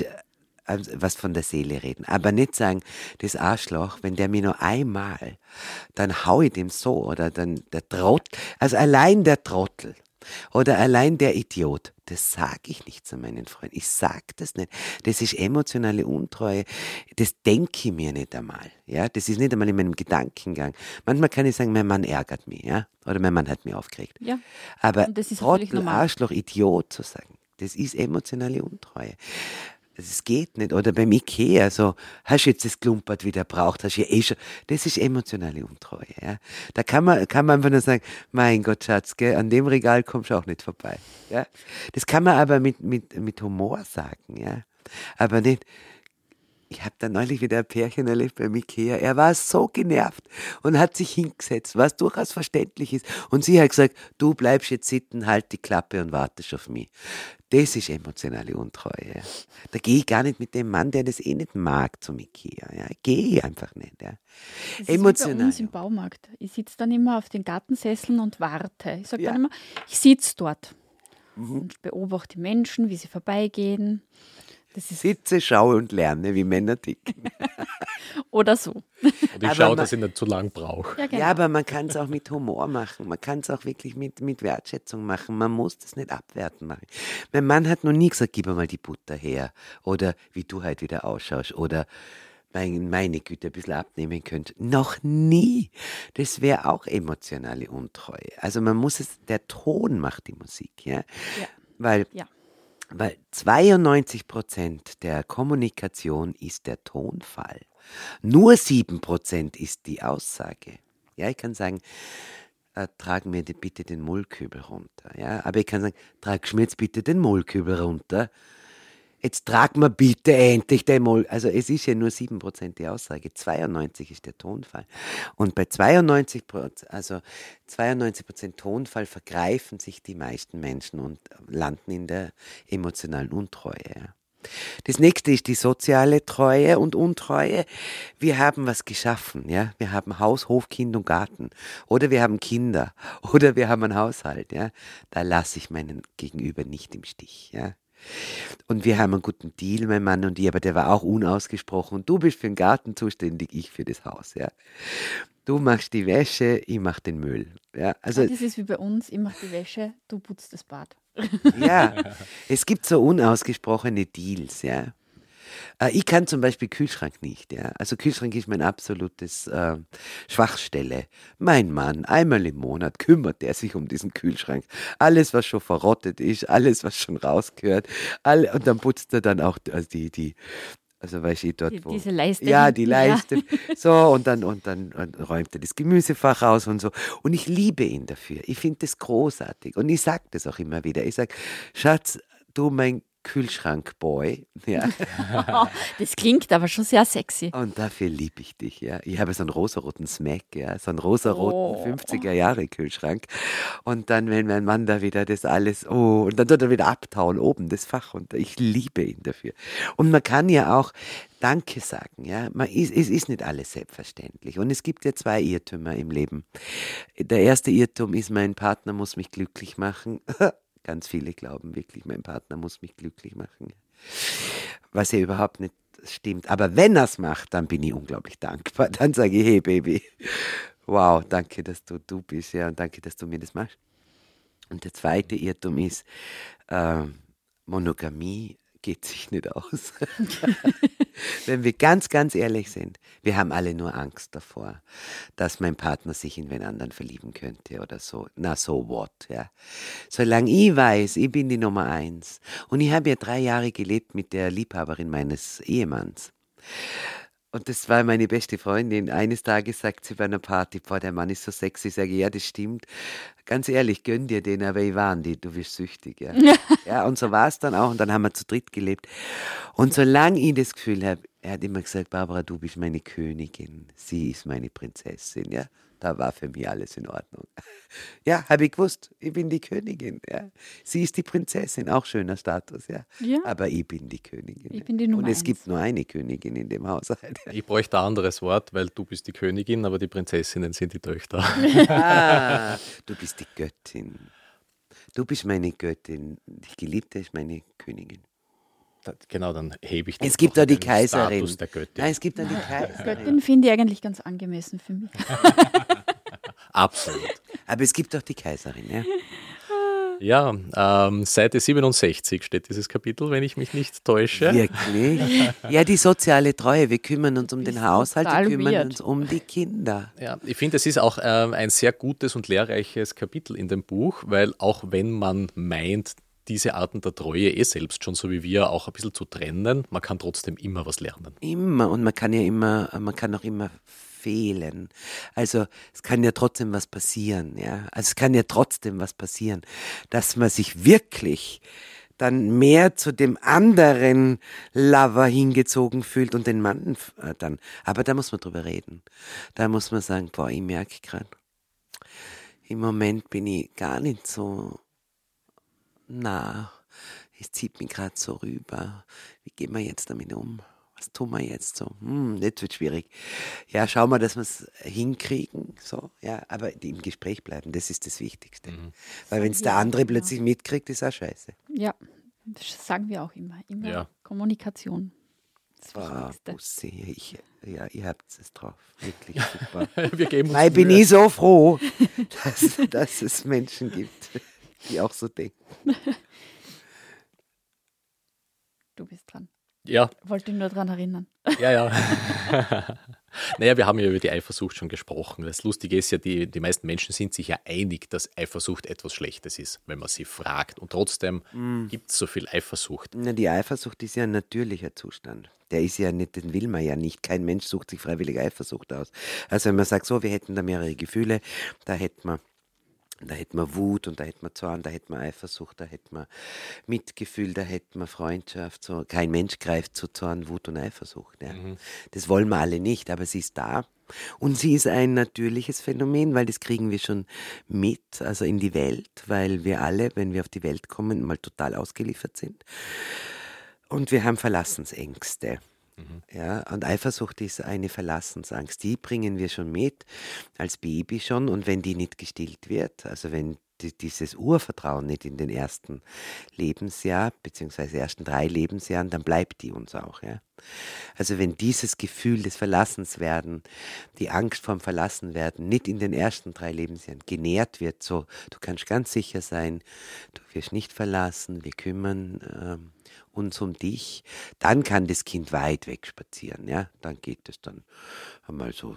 was von der Seele reden. Aber nicht sagen, das Arschloch, wenn der mir nur einmal, dann hau ich dem so oder dann der Trottel, also allein der Trottel. Oder allein der Idiot, das sage ich nicht zu meinen Freunden. Ich sage das nicht. Das ist emotionale Untreue. Das denke ich mir nicht einmal. Ja? Das ist nicht einmal in meinem Gedankengang. Manchmal kann ich sagen, mein Mann ärgert mich. Ja? Oder mein Mann hat mich aufgeregt. Ja. Aber Und das ist völlig Trottel, normal. Arschloch, Idiot zu sagen, das ist emotionale Untreue. Das geht nicht. Oder beim Ikea, so, hast du jetzt das Klumpert wieder braucht, hast du ja eh schon. Das ist emotionale Untreue. Ja. Da kann man einfach nur sagen, mein Gott, Schatz, gell, an dem Regal kommst du auch nicht vorbei. Ja. Das kann man aber mit Humor sagen. Ja. Aber nicht, ich habe da neulich wieder ein Pärchen erlebt beim Ikea. Er war so genervt und hat sich hingesetzt, was durchaus verständlich ist. Und sie hat gesagt, du bleibst jetzt sitzen, halt die Klappe und wartest auf mich. Das ist emotionale Untreue. Ja. Da gehe ich gar nicht mit dem Mann, der das eh nicht mag, zum Ikea. Ja. Gehe ich einfach nicht. Ja. Das ist wie bei uns im Baumarkt. Ich sitze dann immer auf den Gartensesseln und warte. Ich sage dann immer, ich sitze dort und beobachte die Menschen, wie sie vorbeigehen. Sitze, schaue und lerne, wie Männer ticken. Oder so. Und ich schaue, dass ich nicht zu lang brauche. Ja, genau. Ja, aber man kann es auch mit Humor machen. Man kann es auch wirklich mit Wertschätzung machen. Man muss das nicht abwerten machen. Mein Mann hat noch nie gesagt, gib mir mal die Butter her. Oder wie du halt wieder ausschaust. Oder meine Güte, ein bisschen abnehmen könnt. Noch nie. Das wäre auch emotionale Untreue. Also man muss es, der Ton macht die Musik, ja. Ja. Weil Ja. 92% der Kommunikation ist der Tonfall. Nur 7% ist die Aussage. Ja, ich kann sagen, trag mir bitte den Mullkübel runter. Ja, aber ich kann sagen, trag mir jetzt bitte den Mullkübel runter. Jetzt trag mir bitte endlich den Mull. Also es ist ja nur 7% die Aussage. 92% ist der Tonfall. Und bei 92% Tonfall vergreifen sich die meisten Menschen und landen in der emotionalen Untreue. Ja. Das nächste ist die soziale Treue und Untreue. Wir haben was geschaffen, ja. Wir haben Haus, Hof, Kind und Garten. Oder wir haben Kinder. Oder wir haben einen Haushalt, ja. Da lasse ich meinen Gegenüber nicht im Stich, ja. Und wir haben einen guten Deal, mein Mann und ich, aber der war auch unausgesprochen. Und du bist für den Garten zuständig, ich für das Haus, ja. Du machst die Wäsche, ich mach den Müll. Ja, also, Das ist wie bei uns, ich mache die Wäsche, du putzt das Bad. ja, es gibt so unausgesprochene Deals, ja. Ich kann zum Beispiel Kühlschrank nicht, ja. Also Kühlschrank ist mein absolutes Schwachstelle. Mein Mann, einmal im Monat kümmert er sich um diesen Kühlschrank. Alles, was schon verrottet ist, alles, was schon rausgehört. Und dann putzt er dann auch also weiß ich dort, wo. Diese Leiste. Ja, hinten, die Leiste. So, und dann räumt er das Gemüsefach aus und so. Und ich liebe ihn dafür. Ich finde das großartig. Und ich sage das auch immer wieder. Ich sage, Schatz, du mein Kühlschrankboy. Ja. Das klingt aber schon sehr sexy. Und dafür liebe ich dich, ja. Ich habe so einen rosaroten Smack, ja, so einen rosaroten 50er-Jahre-Kühlschrank. Und dann, wenn mein Mann da wieder das alles, und dann tut er wieder abtauen, oben das Fach runter. Ich liebe ihn dafür. Und man kann ja auch Danke sagen, ja. Es ist nicht alles selbstverständlich. Und es gibt ja 2 Irrtümer im Leben. Der erste Irrtum ist, mein Partner muss mich glücklich machen. Ganz viele glauben wirklich, mein Partner muss mich glücklich machen. Was ja überhaupt nicht stimmt. Aber wenn er es macht, dann bin ich unglaublich dankbar. Dann sage ich, hey Baby, wow, danke, dass du bist, ja, und danke, dass du mir das machst. Und der zweite Irrtum ist, Monogamie geht sich nicht aus. Wenn wir ganz, ganz ehrlich sind, wir haben alle nur Angst davor, dass mein Partner sich in wen anderen verlieben könnte oder so. Na, so what, ja. Solange ich weiß, ich bin die Nummer 1 und ich habe ja 3 Jahre gelebt mit der Liebhaberin meines Ehemanns. Und das war meine beste Freundin. Eines Tages sagt sie bei einer Party, boah, der Mann ist so sexy. Ich sage, ja, das stimmt. Ganz ehrlich, gönn dir den, aber ich war die, du wirst süchtig. Ja. Ja, und so war es dann auch. Und dann haben wir zu dritt gelebt. Und solange ich das Gefühl habe, er hat immer gesagt, Barbara, du bist meine Königin. Sie ist meine Prinzessin. Ja, da war für mich alles in Ordnung. Ja, habe ich gewusst, ich bin die Königin. Ja. Sie ist die Prinzessin, auch schöner Status. Ja. Ja. Aber ich bin die Königin. Ich bin die Nummer Und es 1. gibt nur eine Königin in dem Haushalt. Ich bräuchte ein anderes Wort, weil du bist die Königin, aber die Prinzessinnen sind die Töchter. Ah, du bist die Göttin. Du bist meine Göttin. Die Geliebte ist meine Königin. Genau, dann hebe ich das Es gibt noch da die den Kaiserin. Status der Göttin. Nein, es gibt da die Kaiserin. Göttin finde ich eigentlich ganz angemessen für mich. Absolut. Aber es gibt auch die Kaiserin, ja. Ja, Seite 67 steht dieses Kapitel, wenn ich mich nicht täusche. Wirklich? Ja, die soziale Treue. Wir kümmern uns um Das den ist Haushalt, wir total kümmern weird. uns um die Kinder. Ja, ich finde, es ist auch ein sehr gutes und lehrreiches Kapitel in dem Buch, weil auch wenn man meint, diese Arten der Treue selbst schon so wie wir auch ein bisschen zu trennen, man kann trotzdem immer was lernen. Immer. Und man kann auch immer fehlen. Also es kann ja trotzdem was passieren, ja. Also es kann ja trotzdem was passieren, dass man sich wirklich dann mehr zu dem anderen Lover hingezogen fühlt und den Mann dann. Aber da muss man drüber reden. Da muss man sagen, boah, ich merke gerade, im Moment bin ich gar nicht so es zieht mich gerade so rüber. Wie gehen wir jetzt damit um? Was tun wir jetzt so? Jetzt wird schwierig. Ja, schauen wir, dass wir es hinkriegen. So, ja, aber im Gespräch bleiben, das ist das Wichtigste. Weil wenn es der andere plötzlich mitkriegt, ist auch scheiße. Ja, Das sagen wir auch immer. Immer Ja. Kommunikation. Das Wow, Wichtigste. Bussi, ihr habt es drauf. Wirklich super. Wir geben uns Mei, bin Mühe. ich so froh, dass es Menschen gibt, die auch so denken. Du bist dran. Ja, Wollte nur daran erinnern. ja. Naja, wir haben ja über die Eifersucht schon gesprochen. Das Lustige ist ja, die meisten Menschen sind sich ja einig, dass Eifersucht etwas Schlechtes ist, wenn man sie fragt. Und trotzdem gibt es so viel Eifersucht. Na, die Eifersucht ist ja ein natürlicher Zustand. Der ist ja nicht, den will man ja nicht. Kein Mensch sucht sich freiwillig Eifersucht aus. Also wenn man sagt, so, wir hätten da mehrere Gefühle, da hätten wir Wut und da hätten wir Zorn, da hätten wir Eifersucht, da hätten wir Mitgefühl, da hätten wir Freundschaft. So. Kein Mensch greift zu Zorn, Wut und Eifersucht. Ja. Das wollen wir alle nicht, aber sie ist da. Und sie ist ein natürliches Phänomen, weil das kriegen wir schon mit, also in die Welt, weil wir alle, wenn wir auf die Welt kommen, mal total ausgeliefert sind. Und wir haben Verlassensängste. Ja, und Eifersucht ist eine Verlassensangst. Die bringen wir schon mit, als Baby schon. Und wenn die nicht gestillt wird, also wenn dieses Urvertrauen nicht in den ersten Lebensjahr, beziehungsweise ersten 3 Lebensjahren, dann bleibt die uns auch. Ja. Also wenn dieses Gefühl des Verlassenswerden, die Angst vorm Verlassenwerden nicht in den ersten 3 Lebensjahren genährt wird, so, du kannst ganz sicher sein, du wirst nicht verlassen, wir kümmern uns um dich, dann kann das Kind weit weg spazieren, ja, dann geht es dann einmal so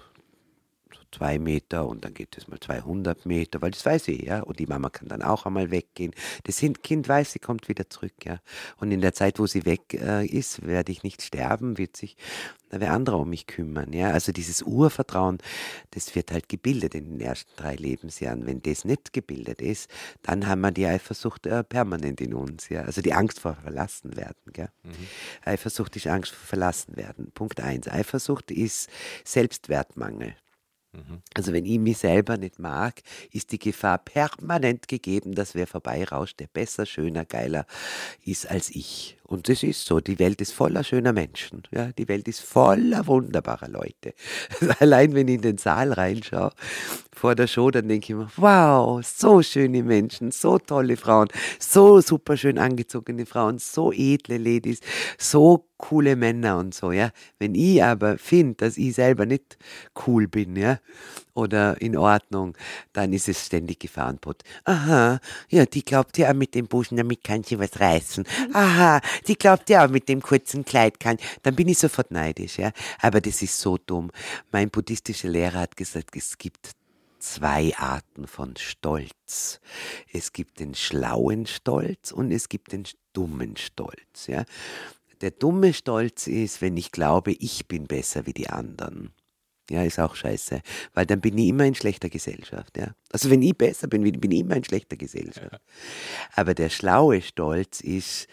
2 Meter und dann geht es mal 200 Meter, weil das weiß ich, ja, und die Mama kann dann auch einmal weggehen. Das Kind weiß, sie kommt wieder zurück, ja, und in der Zeit, wo sie weg ist, werde ich nicht sterben, wird sich wer anderer um mich kümmern, ja, also dieses Urvertrauen, das wird halt gebildet in den ersten 3 Lebensjahren. Wenn das nicht gebildet ist, dann haben wir die Eifersucht permanent in uns, ja, also die Angst vor Verlassenwerden, gell. Eifersucht ist Angst vor Verlassenwerden. Punkt 1. Eifersucht ist Selbstwertmangel. Also wenn ich mich selber nicht mag, ist die Gefahr permanent gegeben, dass wer vorbeirauscht, der besser, schöner, geiler ist als ich. Und das ist so. Die Welt ist voller schöner Menschen. Ja, die Welt ist voller wunderbarer Leute. Allein wenn ich in den Saal reinschaue, vor der Show, dann denke ich mir, wow, so schöne Menschen, so tolle Frauen, so super schön angezogene Frauen, so edle Ladies, so coole Männer und so, ja. Wenn ich aber finde, dass ich selber nicht cool bin, ja, oder in Ordnung, dann ist es ständig Gefahrenbrot. Aha, ja, die glaubt ja auch mit dem Buschen, damit kann sie was reißen. Aha, die glaubt ja auch mit dem kurzen Kleid kann. Dann bin ich sofort neidisch, ja. Aber das ist so dumm. Mein buddhistischer Lehrer hat gesagt, es gibt 2 Arten von Stolz. Es gibt den schlauen Stolz und es gibt den dummen Stolz, ja. Der dumme Stolz ist, wenn ich glaube, ich bin besser wie die anderen. Ja, ist auch scheiße, weil dann bin ich immer in schlechter Gesellschaft, ja. Also wenn ich besser bin ich immer in schlechter Gesellschaft. Ja. Aber der schlaue Stolz ist,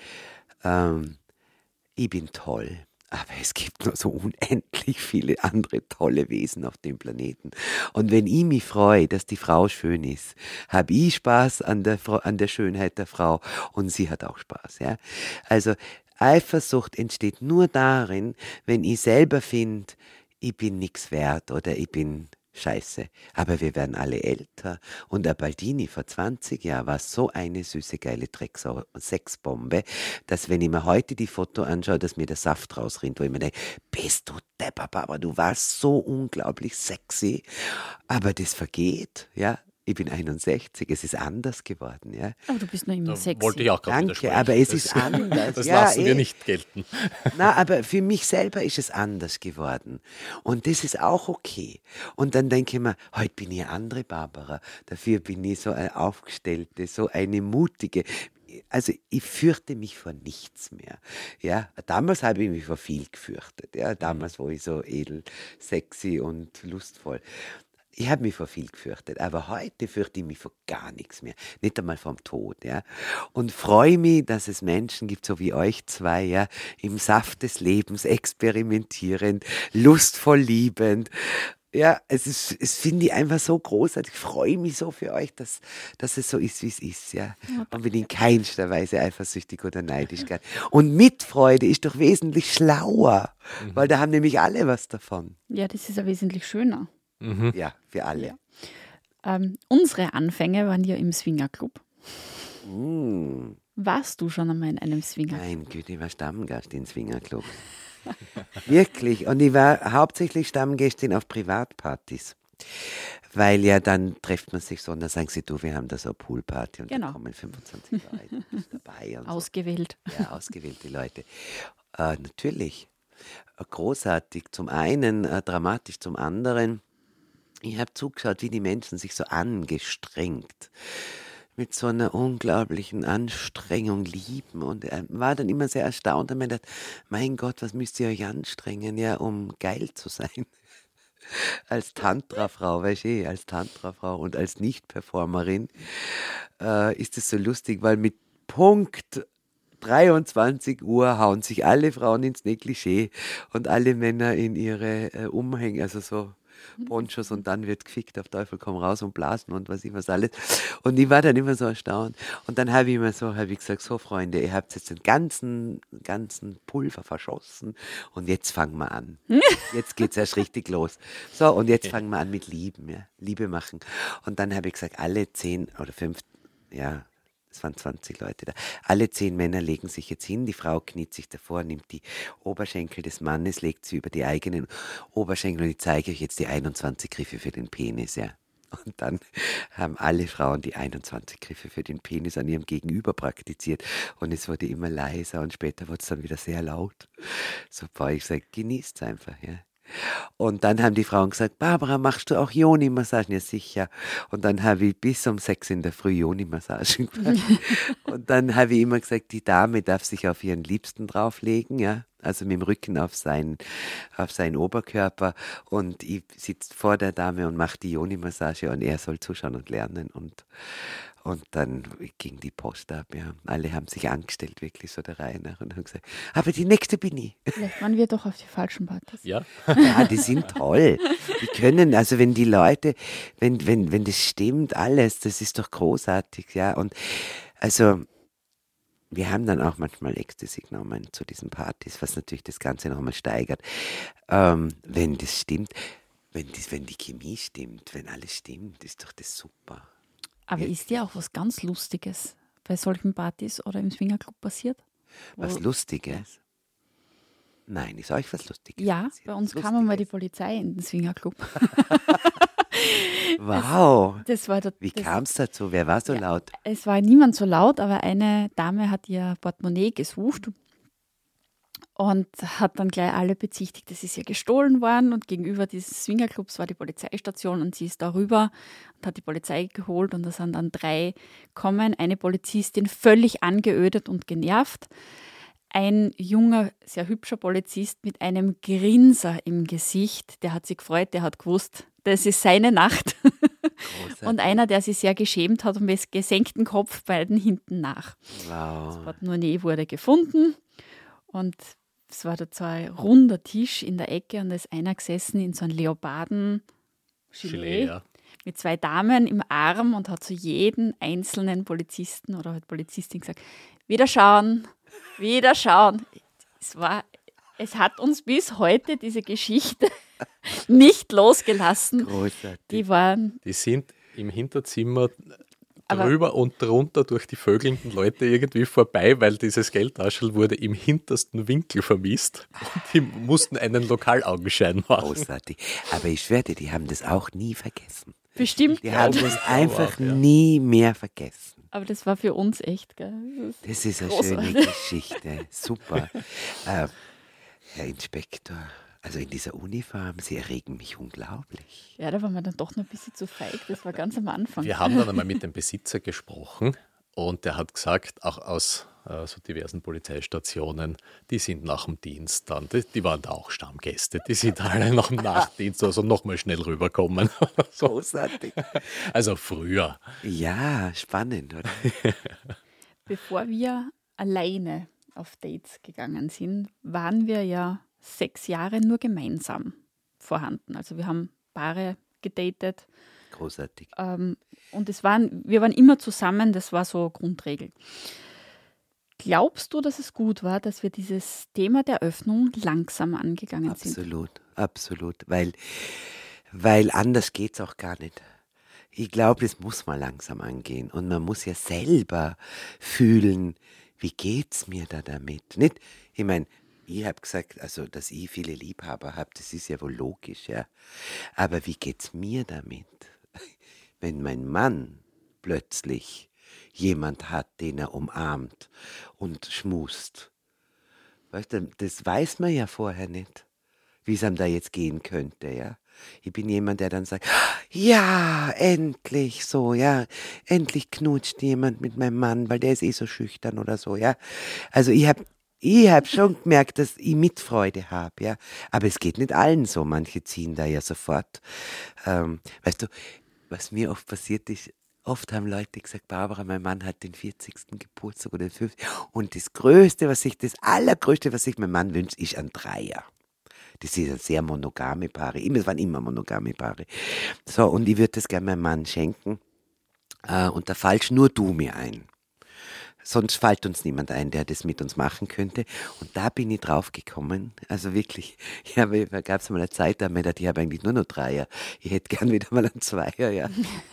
ich bin toll. Aber es gibt noch so unendlich viele andere tolle Wesen auf dem Planeten. Und wenn ich mich freue, dass die Frau schön ist, habe ich Spaß an der Schönheit der Frau und sie hat auch Spaß, ja. Also Eifersucht entsteht nur darin, wenn ich selber finde, ich bin nichts wert oder ich bin scheiße. Aber wir werden alle älter. Und der Baldini vor 20 Jahren war so eine süße, geile Drecksau-Sexbombe, dass wenn ich mir heute die Foto anschaue, dass mir der Saft rausrinnt, wo ich mir denke, bist du Depper, Baba, du warst so unglaublich sexy. Aber das vergeht, ja. Ich bin 61, es ist anders geworden, ja. Aber du bist noch immer Da sexy. wollte ich auch gerade Danke, widersprechen. aber es ist anders. Das Ja, lassen wir nicht gelten. Na, aber für mich selber ist es anders geworden. Und das ist auch okay. Und dann denke ich mir, heute bin ich eine andere Barbara. Dafür bin ich so eine aufgestellte, so eine mutige. Also ich fürchte mich vor nichts mehr. Ja, damals habe ich mich vor viel gefürchtet. Ja, damals war ich so edel, sexy und lustvoll. Ich habe mich vor viel gefürchtet, aber heute fürchte ich mich vor gar nichts mehr. Nicht einmal vom Tod, ja. Und freue mich, dass es Menschen gibt, so wie euch 2, ja, im Saft des Lebens experimentierend, lustvoll liebend. Ja, es finde ich einfach so großartig. Ich freue mich so für euch, dass es so ist, wie es ist, ja. Und bin in keinster Weise eifersüchtig oder neidisch. Gell. Und Mitfreude ist doch wesentlich schlauer, weil da haben nämlich alle was davon. Ja, das ist ja wesentlich schöner. Ja, für alle. Unsere Anfänge waren ja im Swingerclub. Warst du schon einmal in einem Swingerclub? Mein Güte, ich war Stammgast in Swingerclub. Wirklich. Und ich war hauptsächlich Stammgästin auf Privatpartys. Weil ja dann trifft man sich so und dann sagen sie, du, wir haben da so eine Poolparty und Genau. da kommen 25 Leute und bist dabei. Und so. Ausgewählt. Ja, ausgewählte Leute. Natürlich. Großartig zum einen, dramatisch zum anderen. Ich habe zugeschaut, wie die Menschen sich so angestrengt mit so einer unglaublichen Anstrengung lieben und war dann immer sehr erstaunt und mir gedacht, mein Gott, was müsst ihr euch anstrengen, ja, um geil zu sein. Als Tantra-Frau, weißt du, als Tantra-Frau und als Nicht-Performerin ist es so lustig, weil mit Punkt 23 Uhr hauen sich alle Frauen ins Negligé und alle Männer in ihre Umhänge, also so Ponchos und dann wird gefickt, auf Teufel komm raus und blasen und was ich was alles. Und ich war dann immer so erstaunt. Und dann habe ich gesagt, so Freunde, ihr habt jetzt den ganzen Pulver verschossen und jetzt fangen wir an. Jetzt geht es erst richtig los. So, und jetzt fangen wir an mit Lieben, ja, Liebe machen. Und dann habe ich gesagt, alle 10 oder 5, ja, es waren 20 Leute da. Alle 10 Männer legen sich jetzt hin. Die Frau kniet sich davor, nimmt die Oberschenkel des Mannes, legt sie über die eigenen Oberschenkel und ich zeige euch jetzt die 21 Griffe für den Penis, ja. Und dann haben alle Frauen die 21 Griffe für den Penis an ihrem Gegenüber praktiziert. Und es wurde immer leiser und später wurde es dann wieder sehr laut. So war ich gesagt, genießt es einfach, ja. Und dann haben die Frauen gesagt, Barbara, machst du auch Yoni-Massagen? Ja, sicher. Und dann habe ich bis um 6 in der Früh Yoni-Massagen gemacht. Und dann habe ich immer gesagt, die Dame darf sich auf ihren Liebsten drauflegen, ja. Also mit dem Rücken auf seinen Oberkörper. Und ich sitze vor der Dame und mache die Yoni-Massage und er soll zuschauen und lernen. Und dann ging die Post ab, ja. Alle haben sich angestellt, wirklich so der Reihe nach und haben gesagt, aber die nächste bin ich. Vielleicht waren wir doch auf die falschen Partys. Ja, Ja, die sind toll. Die können, also wenn die Leute, wenn das stimmt, alles, das ist doch großartig, ja. Und also, wir haben dann auch manchmal Ecstasy genommen zu diesen Partys, was natürlich das Ganze nochmal steigert. Wenn das stimmt, wenn die Chemie stimmt, wenn alles stimmt, ist doch das super. Aber ist dir auch was ganz Lustiges bei solchen Partys oder im Swingerclub passiert? Was Lustiges? Nein, ist euch was Lustiges Ja, passiert? bei uns Was kam einmal die Lustiges? Polizei in den Swingerclub. Wow. Das war Wie kam es dazu? Wer war so laut? Es war niemand so laut, aber eine Dame hat ihr Portemonnaie gesucht und hat dann gleich alle bezichtigt, das ist ja gestohlen worden. Und gegenüber dieses Swingerclubs war die Polizeistation und sie ist da rüber und hat die Polizei geholt und da sind dann 3 gekommen. Eine Polizistin völlig angeödet und genervt. Ein junger, sehr hübscher Polizist mit einem Grinser im Gesicht, der hat sich gefreut, der hat gewusst, das ist seine Nacht. Großartig. Und einer, der sich sehr geschämt hat und mit gesenktem Kopf beiden hinten nach. Das Wow. Portemonnaie wurde gefunden und es war da so ein runder Tisch in der Ecke und da ist einer gesessen in so einem Leoparden-Gilet Gilet, ja. mit 2 Damen im Arm und hat zu jedem einzelnen Polizisten oder halt Polizistin gesagt, wieder schauen, wieder schauen. Es hat uns bis heute diese Geschichte nicht losgelassen. Großartig. Die waren, Die sind im Hinterzimmer Aber- drüber und drunter durch die vögelnden Leute irgendwie vorbei, weil dieses Geldtaschel wurde im hintersten Winkel vermisst und die mussten einen Lokalaugenschein machen. Großartig. Aber ich schwöre dir, die haben das auch nie vergessen. bestimmt, Die haben das das ist einfach dauerhaft, ja. nie mehr vergessen. aber das war für uns echt, gell? Das ist eine Großartig. schöne Geschichte. Super. Herr Inspektor, also in dieser Uniform, Sie erregen mich unglaublich. Ja, da waren wir dann doch noch ein bisschen zu feig. Das war ganz am Anfang. Wir haben dann einmal mit dem Besitzer gesprochen und der hat gesagt, auch aus so diversen Polizeistationen, die sind nach dem Dienst dann, die waren da auch Stammgäste, die sind alle nach dem Nachtdienst, also nochmal schnell rüberkommen. So. Großartig. Also früher. Ja, spannend, oder? Bevor wir alleine auf Dates gegangen sind, waren wir ja 6 Jahre nur gemeinsam vorhanden. Also wir haben Paare gedatet Großartig. und wir waren immer zusammen, das war so Grundregel. Glaubst du, dass es gut war, dass wir dieses Thema der Öffnung langsam angegangen sind? Absolut, absolut. Weil anders geht's auch gar nicht. Ich glaube, das muss man langsam angehen. Und man muss ja selber fühlen, wie geht's mir da damit? Nicht? Ich meine, ich habe gesagt, also, dass ich viele Liebhaber habe, das ist ja wohl logisch, ja. Aber wie geht's mir damit, wenn mein Mann plötzlich jemand hat, den er umarmt und schmust? Weißt du, das weiß man ja vorher nicht, wie es einem da jetzt gehen könnte, ja. Ich bin jemand, der dann sagt, ja, endlich so, ja, endlich knutscht jemand mit meinem Mann, weil der ist so schüchtern oder so, ja. Also ich hab schon gemerkt, dass ich Mitfreude habe, ja. Aber es geht nicht allen so, manche ziehen da ja sofort. Weißt du, was mir oft passiert ist, oft haben Leute gesagt, Barbara, mein Mann hat den 40. Geburtstag oder den 50. Und das Allergrößte, was sich mein Mann wünscht, ist ein Dreier. Das sind sehr monogame Paare. Es waren immer monogame Paare. So, und ich würde das gerne meinem Mann schenken. Und da fallst nur du mir ein. Sonst fällt uns niemand ein, der das mit uns machen könnte. Und da bin ich drauf gekommen. Also wirklich, da gab es mal eine Zeit, da habe ich gedacht, ich habe eigentlich nur noch Dreier. Ich hätte gern wieder mal einen Zweier, ja.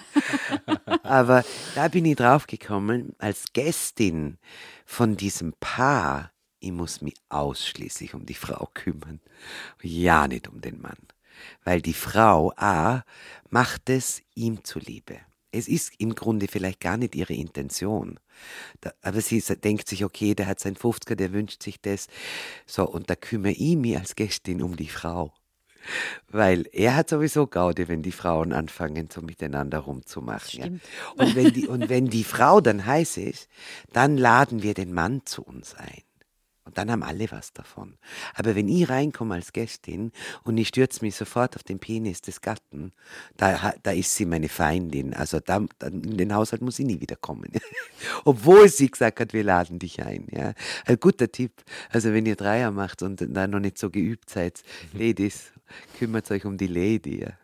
Aber da bin ich drauf gekommen, als Gästin von diesem Paar, ich muss mich ausschließlich um die Frau kümmern. Ja, nicht um den Mann. Weil die Frau, macht es ihm zuliebe. Es ist im Grunde vielleicht gar nicht ihre Intention. Aber sie denkt sich, okay, der hat sein 50er, der wünscht sich das. So, und da kümmere ich mich als Gästin um die Frau. Weil er hat sowieso Gaude, wenn die Frauen anfangen, so miteinander rumzumachen. Ja. Und wenn die Frau dann heiß ist, dann laden wir den Mann zu uns ein. Und dann haben alle was davon. Aber wenn ich reinkomme als Gästin und ich stürze mich sofort auf den Penis des Gatten, da ist sie meine Feindin. Also in den Haushalt muss ich nie wieder kommen. Obwohl sie gesagt hat, wir laden dich ein. Ja. Ein guter Tipp. Also wenn ihr Dreier macht und da noch nicht so geübt seid, Ladies, kümmert euch um die Lady. Ja.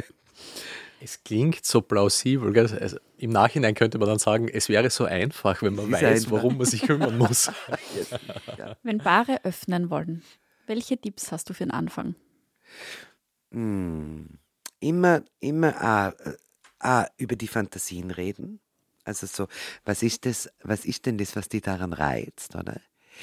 Es klingt so plausibel. Gell? Also im Nachhinein könnte man dann sagen, es wäre so einfach, wenn man weiß, worum man sich kümmern muss. Ja. Wenn Paare öffnen wollen, welche Tipps hast du für den Anfang? Immer über die Fantasien reden. Also so, was ist denn das, was die daran reizt, oder?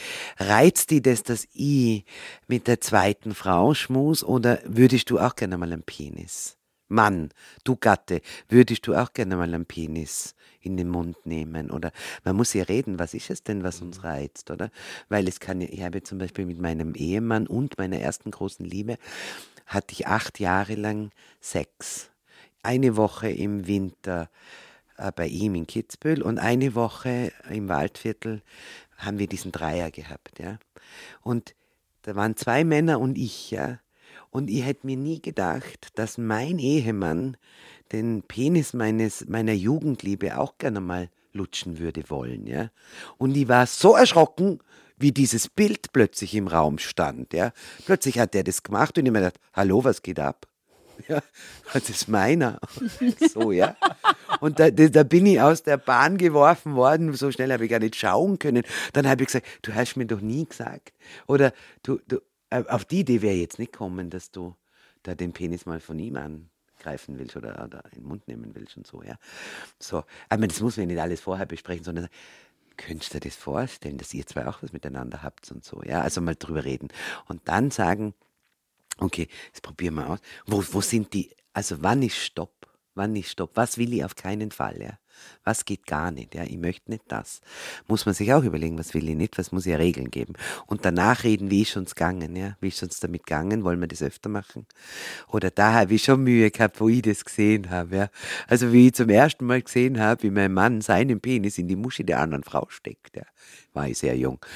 Reizt die das, dass ich mit der zweiten Frau schmus, oder würdest du auch gerne mal einen Penis? Mann, du Gatte, würdest du auch gerne mal einen Penis in den Mund nehmen? Oder man muss ja reden, was ist es denn, was uns reizt, oder? Weil ich habe zum Beispiel mit meinem Ehemann und meiner ersten großen Liebe, hatte ich 8 Jahre lang Sex. Eine Woche im Winter bei ihm in Kitzbühel und eine Woche im Waldviertel haben wir diesen Dreier gehabt, ja. Und da waren 2 Männer und ich, ja. Und ich hätte mir nie gedacht, dass mein Ehemann den Penis meiner Jugendliebe auch gerne mal lutschen würde wollen, ja. Und ich war so erschrocken, wie dieses Bild plötzlich im Raum stand, ja. Plötzlich hat er das gemacht und ich mir gedacht, hallo, was geht ab? Ja, das ist meiner. So, ja. Und da bin ich aus der Bahn geworfen worden, so schnell habe ich gar nicht schauen können. Dann habe ich gesagt, du hast mir doch nie gesagt. Oder du auf die Idee wäre jetzt nicht kommen, dass du da den Penis mal von ihm angreifen willst oder in den Mund nehmen willst und so, ja. So, aber das muss man nicht alles vorher besprechen, sondern könntest du dir das vorstellen, dass ihr zwei auch was miteinander habt und so, ja. Also mal drüber reden. Und dann sagen, okay, das probieren wir aus. Wo sind die, also wann ist Stopp? Wann ist Stopp? Was will ich auf keinen Fall, ja? Was geht gar nicht, ja? Ich möchte nicht das. Muss man sich auch überlegen, was will ich nicht, was muss ich ja Regeln geben. Und danach reden, wie ist uns gegangen, ja? Wie ist uns damit gegangen? Wollen wir das öfter machen? Oder da habe ich schon Mühe gehabt, wo ich das gesehen habe, ja? Also wie ich zum ersten Mal gesehen habe, wie mein Mann seinen Penis in die Muschi der anderen Frau steckt, ja? War ich sehr jung.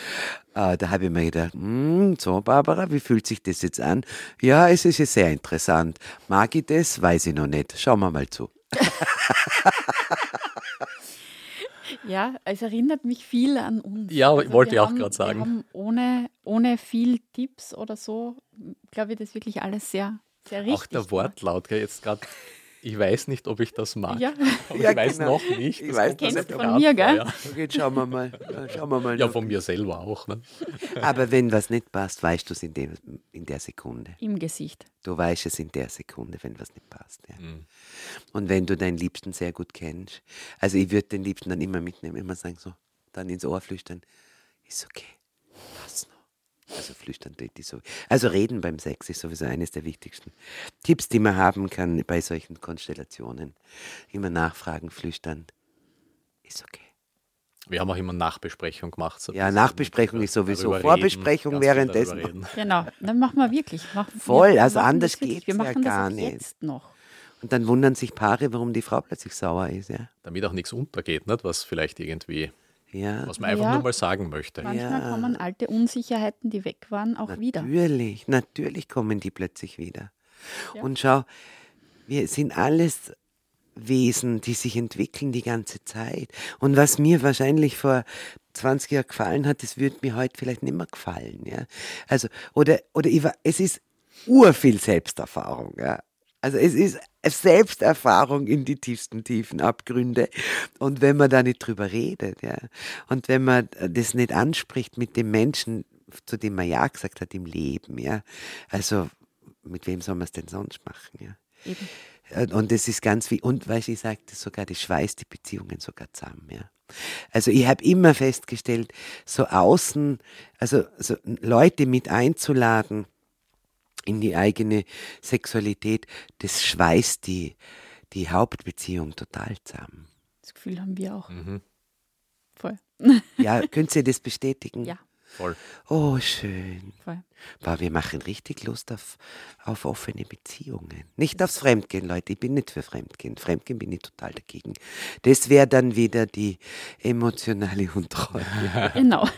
Da habe ich mir gedacht, so Barbara, wie fühlt sich das jetzt an? Ja, es ist ja sehr interessant. Mag ich das? Weiß ich noch nicht. Schauen wir mal zu. Ja, es erinnert mich viel an uns. Ja, also wollte ich auch gerade sagen. Wir haben ohne viel Tipps oder so, glaube ich, das wirklich alles sehr, sehr richtig. Auch der Wortlaut, gell, jetzt gerade Ich weiß nicht, ob ich das mag. Ja. Aber Ja, ich weiß genau. noch nicht. Ich Das weiß kommt Kennst mir du bekannt von mir, gell? vor, ja. Okay, jetzt schauen wir mal. Ja, von mir selber auch. Ne? Aber wenn was nicht passt, weißt du es in der Sekunde. Im Gesicht. Du weißt es in der Sekunde, wenn was nicht passt. Ja. Mhm. Und wenn du deinen Liebsten sehr gut kennst, also ich würde den Liebsten dann immer mitnehmen, immer sagen so, dann ins Ohr flüstern, ist okay, passt noch. Also flüstern tut die so. Also reden beim Sex ist sowieso eines der wichtigsten Tipps, die man haben kann bei solchen Konstellationen. Immer nachfragen, flüstern, ist okay. Wir haben auch immer Nachbesprechung gemacht. So Ja, Nachbesprechung ist sowieso darüber Vorbesprechung reden, ganz viel währenddessen. darüber reden. Genau, dann machen wir wirklich. Voll, wir also machen anders das wirklich. geht's Wir ja machen gar das auch nicht. jetzt noch. Und dann wundern sich Paare, warum die Frau plötzlich sauer ist. Ja, Damit auch nichts untergeht, nicht? Was vielleicht irgendwie, ja. was man einfach Ja. nur mal sagen möchte. Manchmal Ja. kommen alte Unsicherheiten, die weg waren, auch wieder. Natürlich kommen die plötzlich wieder. Ja. Und schau, wir sind alles Wesen, die sich entwickeln die ganze Zeit. Und was mir wahrscheinlich vor 20 Jahren gefallen hat, das würde mir heute vielleicht nicht mehr gefallen. Ja? Also, es ist urviel Selbsterfahrung. Ja? Also es ist Selbsterfahrung in die tiefsten Tiefen Abgründe. Und wenn man da nicht drüber redet, ja, und wenn man das nicht anspricht mit dem Menschen, zu dem man ja gesagt hat im Leben, ja, also mit wem soll man es denn sonst machen, ja? Eben. Und das ist ganz wie, und weißt du, ich sage das sogar, das schweißt die Beziehungen sogar zusammen, ja. Also ich habe immer festgestellt, so außen, also so Leute mit einzuladen in die eigene Sexualität, das schweißt die Hauptbeziehung total zusammen. Das Gefühl haben wir auch. Mhm. Voll. Ja, könnt ihr das bestätigen? Ja, Voll. Oh, schön. voll. Boah, wir machen richtig Lust auf offene Beziehungen. Nicht aufs Fremdgehen, Leute. Ich bin nicht für Fremdgehen. Fremdgehen bin ich total dagegen. Das wäre dann wieder die emotionale Untreue. Genau.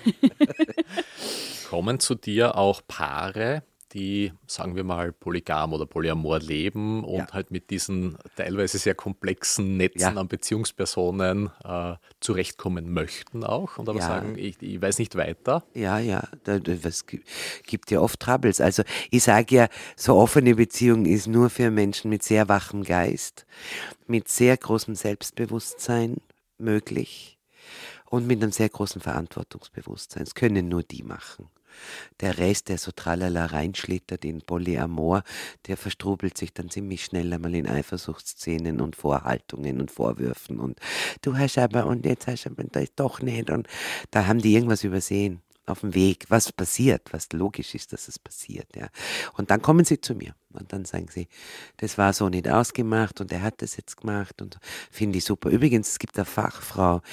Kommen zu dir auch Paare, die, sagen wir mal, polygam oder polyamor leben und Ja. halt mit diesen teilweise sehr komplexen Netzen Ja. an Beziehungspersonen zurechtkommen möchten auch und aber Ja. sagen, ich weiß nicht weiter. Ja, es gibt ja oft Troubles. Also ich sage ja, so offene Beziehung ist nur für Menschen mit sehr wachem Geist, mit sehr großem Selbstbewusstsein möglich und mit einem sehr großen Verantwortungsbewusstsein. Das können nur die machen. Der Rest, der so tralala reinschlittert in Polyamor, der verstrubelt sich dann ziemlich schnell einmal in Eifersuchtsszenen und Vorhaltungen und Vorwürfen und du hast aber und jetzt hast du aber das doch nicht und da haben die irgendwas übersehen auf dem Weg, was passiert, was logisch ist, dass es passiert, ja. Und dann kommen sie zu mir und dann sagen sie, das war so nicht ausgemacht und er hat das jetzt gemacht und finde ich super. Übrigens, es gibt eine Fachfrau,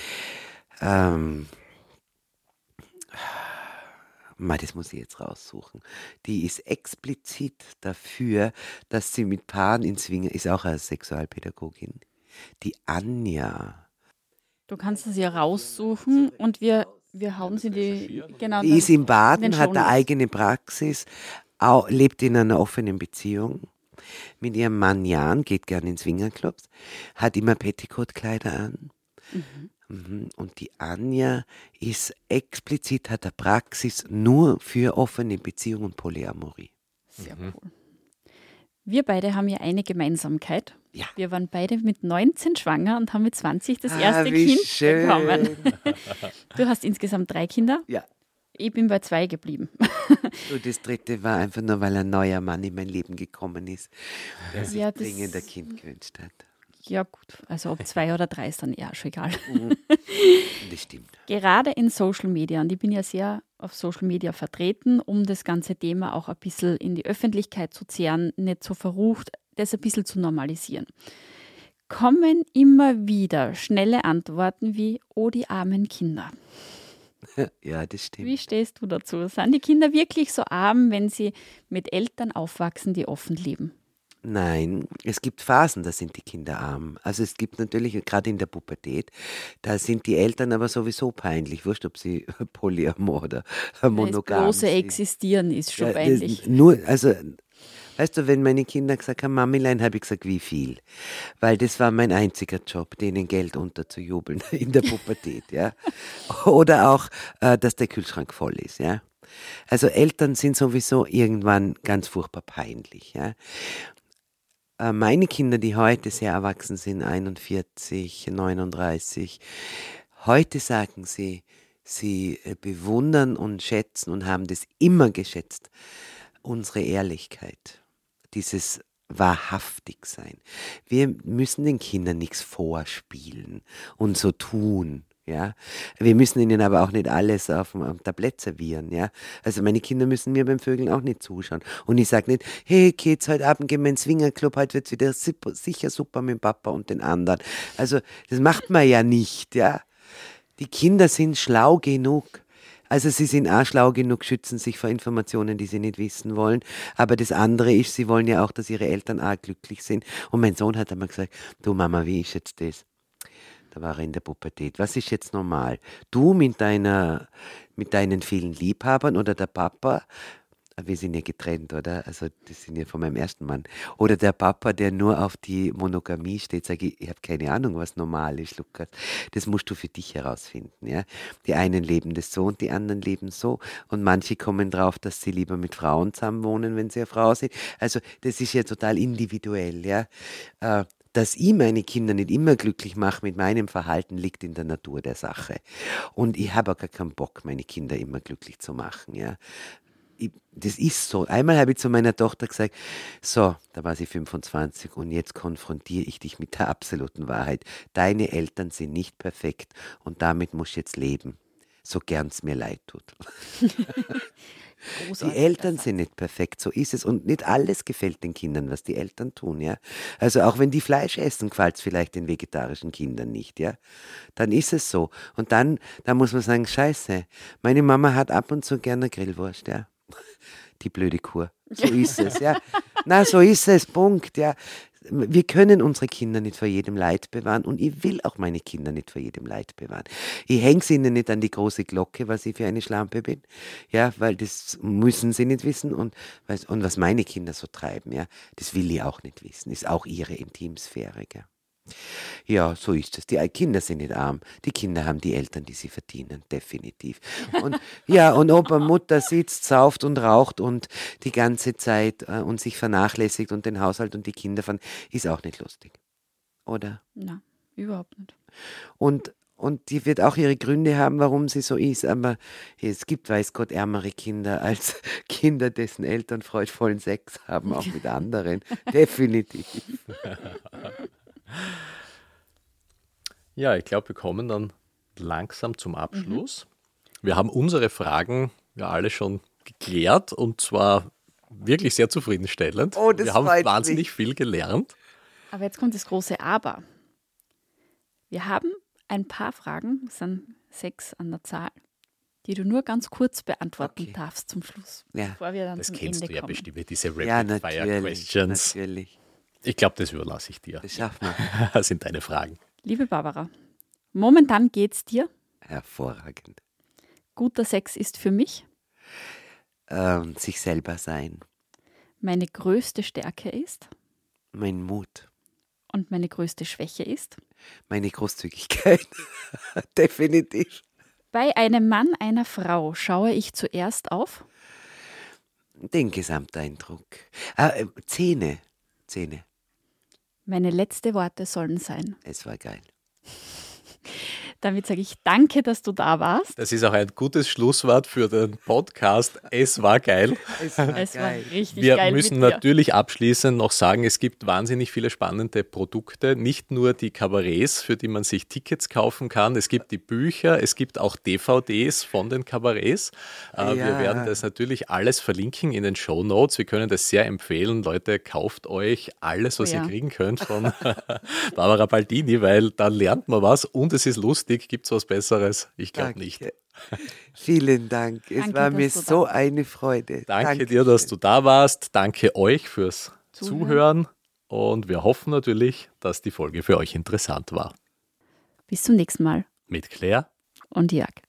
das muss ich jetzt raussuchen. Die ist explizit dafür, dass sie mit Paaren in Swingen, ist auch eine Sexualpädagogin, die Anja. Du kannst es ja raussuchen und wir hauen sie die. Genau, Die ist in den Baden, hat eine Shownotes. eigene Praxis, lebt in einer offenen Beziehung. Mit ihrem Mann Jan, geht gerne in Swingerclubs, hat immer Petticoat-Kleider an. Mhm. Und die Anja ist explizit, hat eine Praxis nur für offene Beziehungen und Polyamorie. Sehr cool. Wir beide haben ja eine Gemeinsamkeit. Ja. Wir waren beide mit 19 schwanger und haben mit 20 das Ah, erste wie Kind schön. bekommen. Du hast insgesamt 3 Kinder. Ja. Ich bin bei 2 geblieben. Und das dritte war einfach nur, weil ein neuer Mann in mein Leben gekommen ist, der sich Ja, das- dringend ein Kind gewünscht hat. Ja gut, also ob 2 oder 3 ist dann eher schon egal. Und das stimmt. Gerade in Social Media, und ich bin ja sehr auf Social Media vertreten, um das ganze Thema auch ein bisschen in die Öffentlichkeit zu zehren, nicht so verrucht, das ein bisschen zu normalisieren. Kommen immer wieder schnelle Antworten wie, oh, die armen Kinder. Ja, das stimmt. Wie stehst du dazu? Sind die Kinder wirklich so arm, wenn sie mit Eltern aufwachsen, die offen leben? Nein, es gibt Phasen, da sind die Kinder arm. Also es gibt natürlich, gerade in der Pubertät, da sind die Eltern aber sowieso peinlich. Wurscht, ob sie polyamor oder monogam Das bloße sind. Existieren ist schon Ja, peinlich. Weißt du, wenn meine Kinder gesagt haben, Mamilein, habe ich gesagt, wie viel? Weil das war mein einziger Job, denen Geld unterzujubeln in der Pubertät, ja. Oder auch, dass der Kühlschrank voll ist, ja. Also Eltern sind sowieso irgendwann ganz furchtbar peinlich, ja. Meine Kinder, die heute sehr erwachsen sind, 41, 39, heute sagen sie bewundern und schätzen und haben das immer geschätzt, unsere Ehrlichkeit, dieses wahrhaftig sein. Wir müssen den Kindern nichts vorspielen und so tun. Ja, wir müssen ihnen aber auch nicht alles auf dem Tablett servieren, ja. Also meine Kinder müssen mir beim Vögeln auch nicht zuschauen. Und ich sage nicht, hey Kids, heute Abend gehen wir ins Swingerclub, heute wird es wieder sicher super mit dem Papa und den anderen. Also das macht man ja nicht, ja. Die Kinder sind schlau genug. Also sie sind auch schlau genug, schützen sich vor Informationen, die sie nicht wissen wollen. Aber das andere ist, sie wollen ja auch, dass ihre Eltern auch glücklich sind. Und mein Sohn hat einmal gesagt, du Mama, wie ist jetzt das? Da war er in der Pubertät. Was ist jetzt normal? Du mit deinen vielen Liebhabern oder der Papa? Wir sind ja getrennt, oder? Also das sind ja von meinem ersten Mann. Oder der Papa, der nur auf die Monogamie steht, sage ich habe keine Ahnung, was normal ist, Lukas. Das musst du für dich herausfinden, ja. Die einen leben das so und die anderen leben so. Und manche kommen drauf, dass sie lieber mit Frauen zusammenwohnen, wenn sie eine Frau sind. Also das ist ja total individuell, ja. Dass ich meine Kinder nicht immer glücklich mache mit meinem Verhalten, liegt in der Natur der Sache. Und ich habe auch gar keinen Bock, meine Kinder immer glücklich zu machen, ja. Das ist so. Einmal habe ich zu meiner Tochter gesagt, so, da war sie 25 und jetzt konfrontiere ich dich mit der absoluten Wahrheit. Deine Eltern sind nicht perfekt und damit musst du jetzt leben, so gern es mir leid tut. Die Eltern sind nicht perfekt, so ist es. Und nicht alles gefällt den Kindern, was die Eltern tun, ja. Also auch wenn die Fleisch essen, gefällt es vielleicht den vegetarischen Kindern nicht, ja. Dann ist es so. Und dann muss man sagen, scheiße, meine Mama hat ab und zu gerne Grillwurst, ja. Die blöde Kur. So ist es, ja. Na, so ist es, Punkt, ja. Wir können unsere Kinder nicht vor jedem Leid bewahren und ich will auch meine Kinder nicht vor jedem Leid bewahren. Ich hänge sie ihnen nicht an die große Glocke, was ich für eine Schlampe bin, ja, weil das müssen sie nicht wissen und was meine Kinder so treiben, ja, das will ich auch nicht wissen, ist auch ihre Intimsphäre, gell. Ja, so ist es. Die Kinder sind nicht arm. Die Kinder haben die Eltern, die sie verdienen, definitiv. Und ja, und Opa, Mutter sitzt, sauft und raucht und die ganze Zeit und sich vernachlässigt und den Haushalt und die Kinder fahren, ist auch nicht lustig. Oder? Nein, überhaupt nicht. Und die wird auch ihre Gründe haben, warum sie so ist. Aber es gibt, weiß Gott, ärmere Kinder als Kinder, dessen Eltern freudvollen Sex haben, auch mit anderen. Definitiv. Ja, ich glaube, wir kommen dann langsam zum Abschluss. Wir haben unsere Fragen ja alle schon geklärt und zwar wirklich sehr zufriedenstellend. Oh, das wir haben freut wahnsinnig mich. viel gelernt. Aber jetzt kommt das große Aber. Wir haben ein paar Fragen, es sind 6 an der Zahl, die du nur ganz kurz beantworten darfst zum Schluss, Ja. bevor wir dann Das zum kennst Ende du ja kommen. bestimmt, diese Ja, Rapid-Fire-Questions. natürlich. Ich glaube, das überlasse ich dir. Das schaffen wir. Das sind deine Fragen. Liebe Barbara, momentan geht's dir. Hervorragend. Guter Sex ist für mich. Sich selber sein. Meine größte Stärke ist. Mein Mut. Und meine größte Schwäche ist. Meine Großzügigkeit. Definitiv. Bei einem Mann, einer Frau schaue ich zuerst auf. Den Gesamteindruck. Zähne. Meine letzten Worte sollen sein. Es war geil. Damit sage ich danke, dass du da warst. Das ist auch ein gutes Schlusswort für den Podcast. Es war geil. Es war richtig Wir geil müssen mit dir. natürlich abschließend noch sagen, es gibt wahnsinnig viele spannende Produkte. Nicht nur die Kabarets, für die man sich Tickets kaufen kann. Es gibt die Bücher, es gibt auch DVDs von den Kabarets. Wir werden das natürlich alles verlinken in den Shownotes. Wir können das sehr empfehlen. Leute, kauft euch alles, was ihr kriegen könnt von Barbara Baldini, weil da lernt man was und es ist lustig. Gibt es was Besseres? Ich glaube nicht. Vielen Dank. Es war mir so eine Freude. Danke dir, dass du da warst. Danke euch fürs Zuhören. Und wir hoffen natürlich, dass die Folge für euch interessant war. Bis zum nächsten Mal. Mit Claire Und Jörg.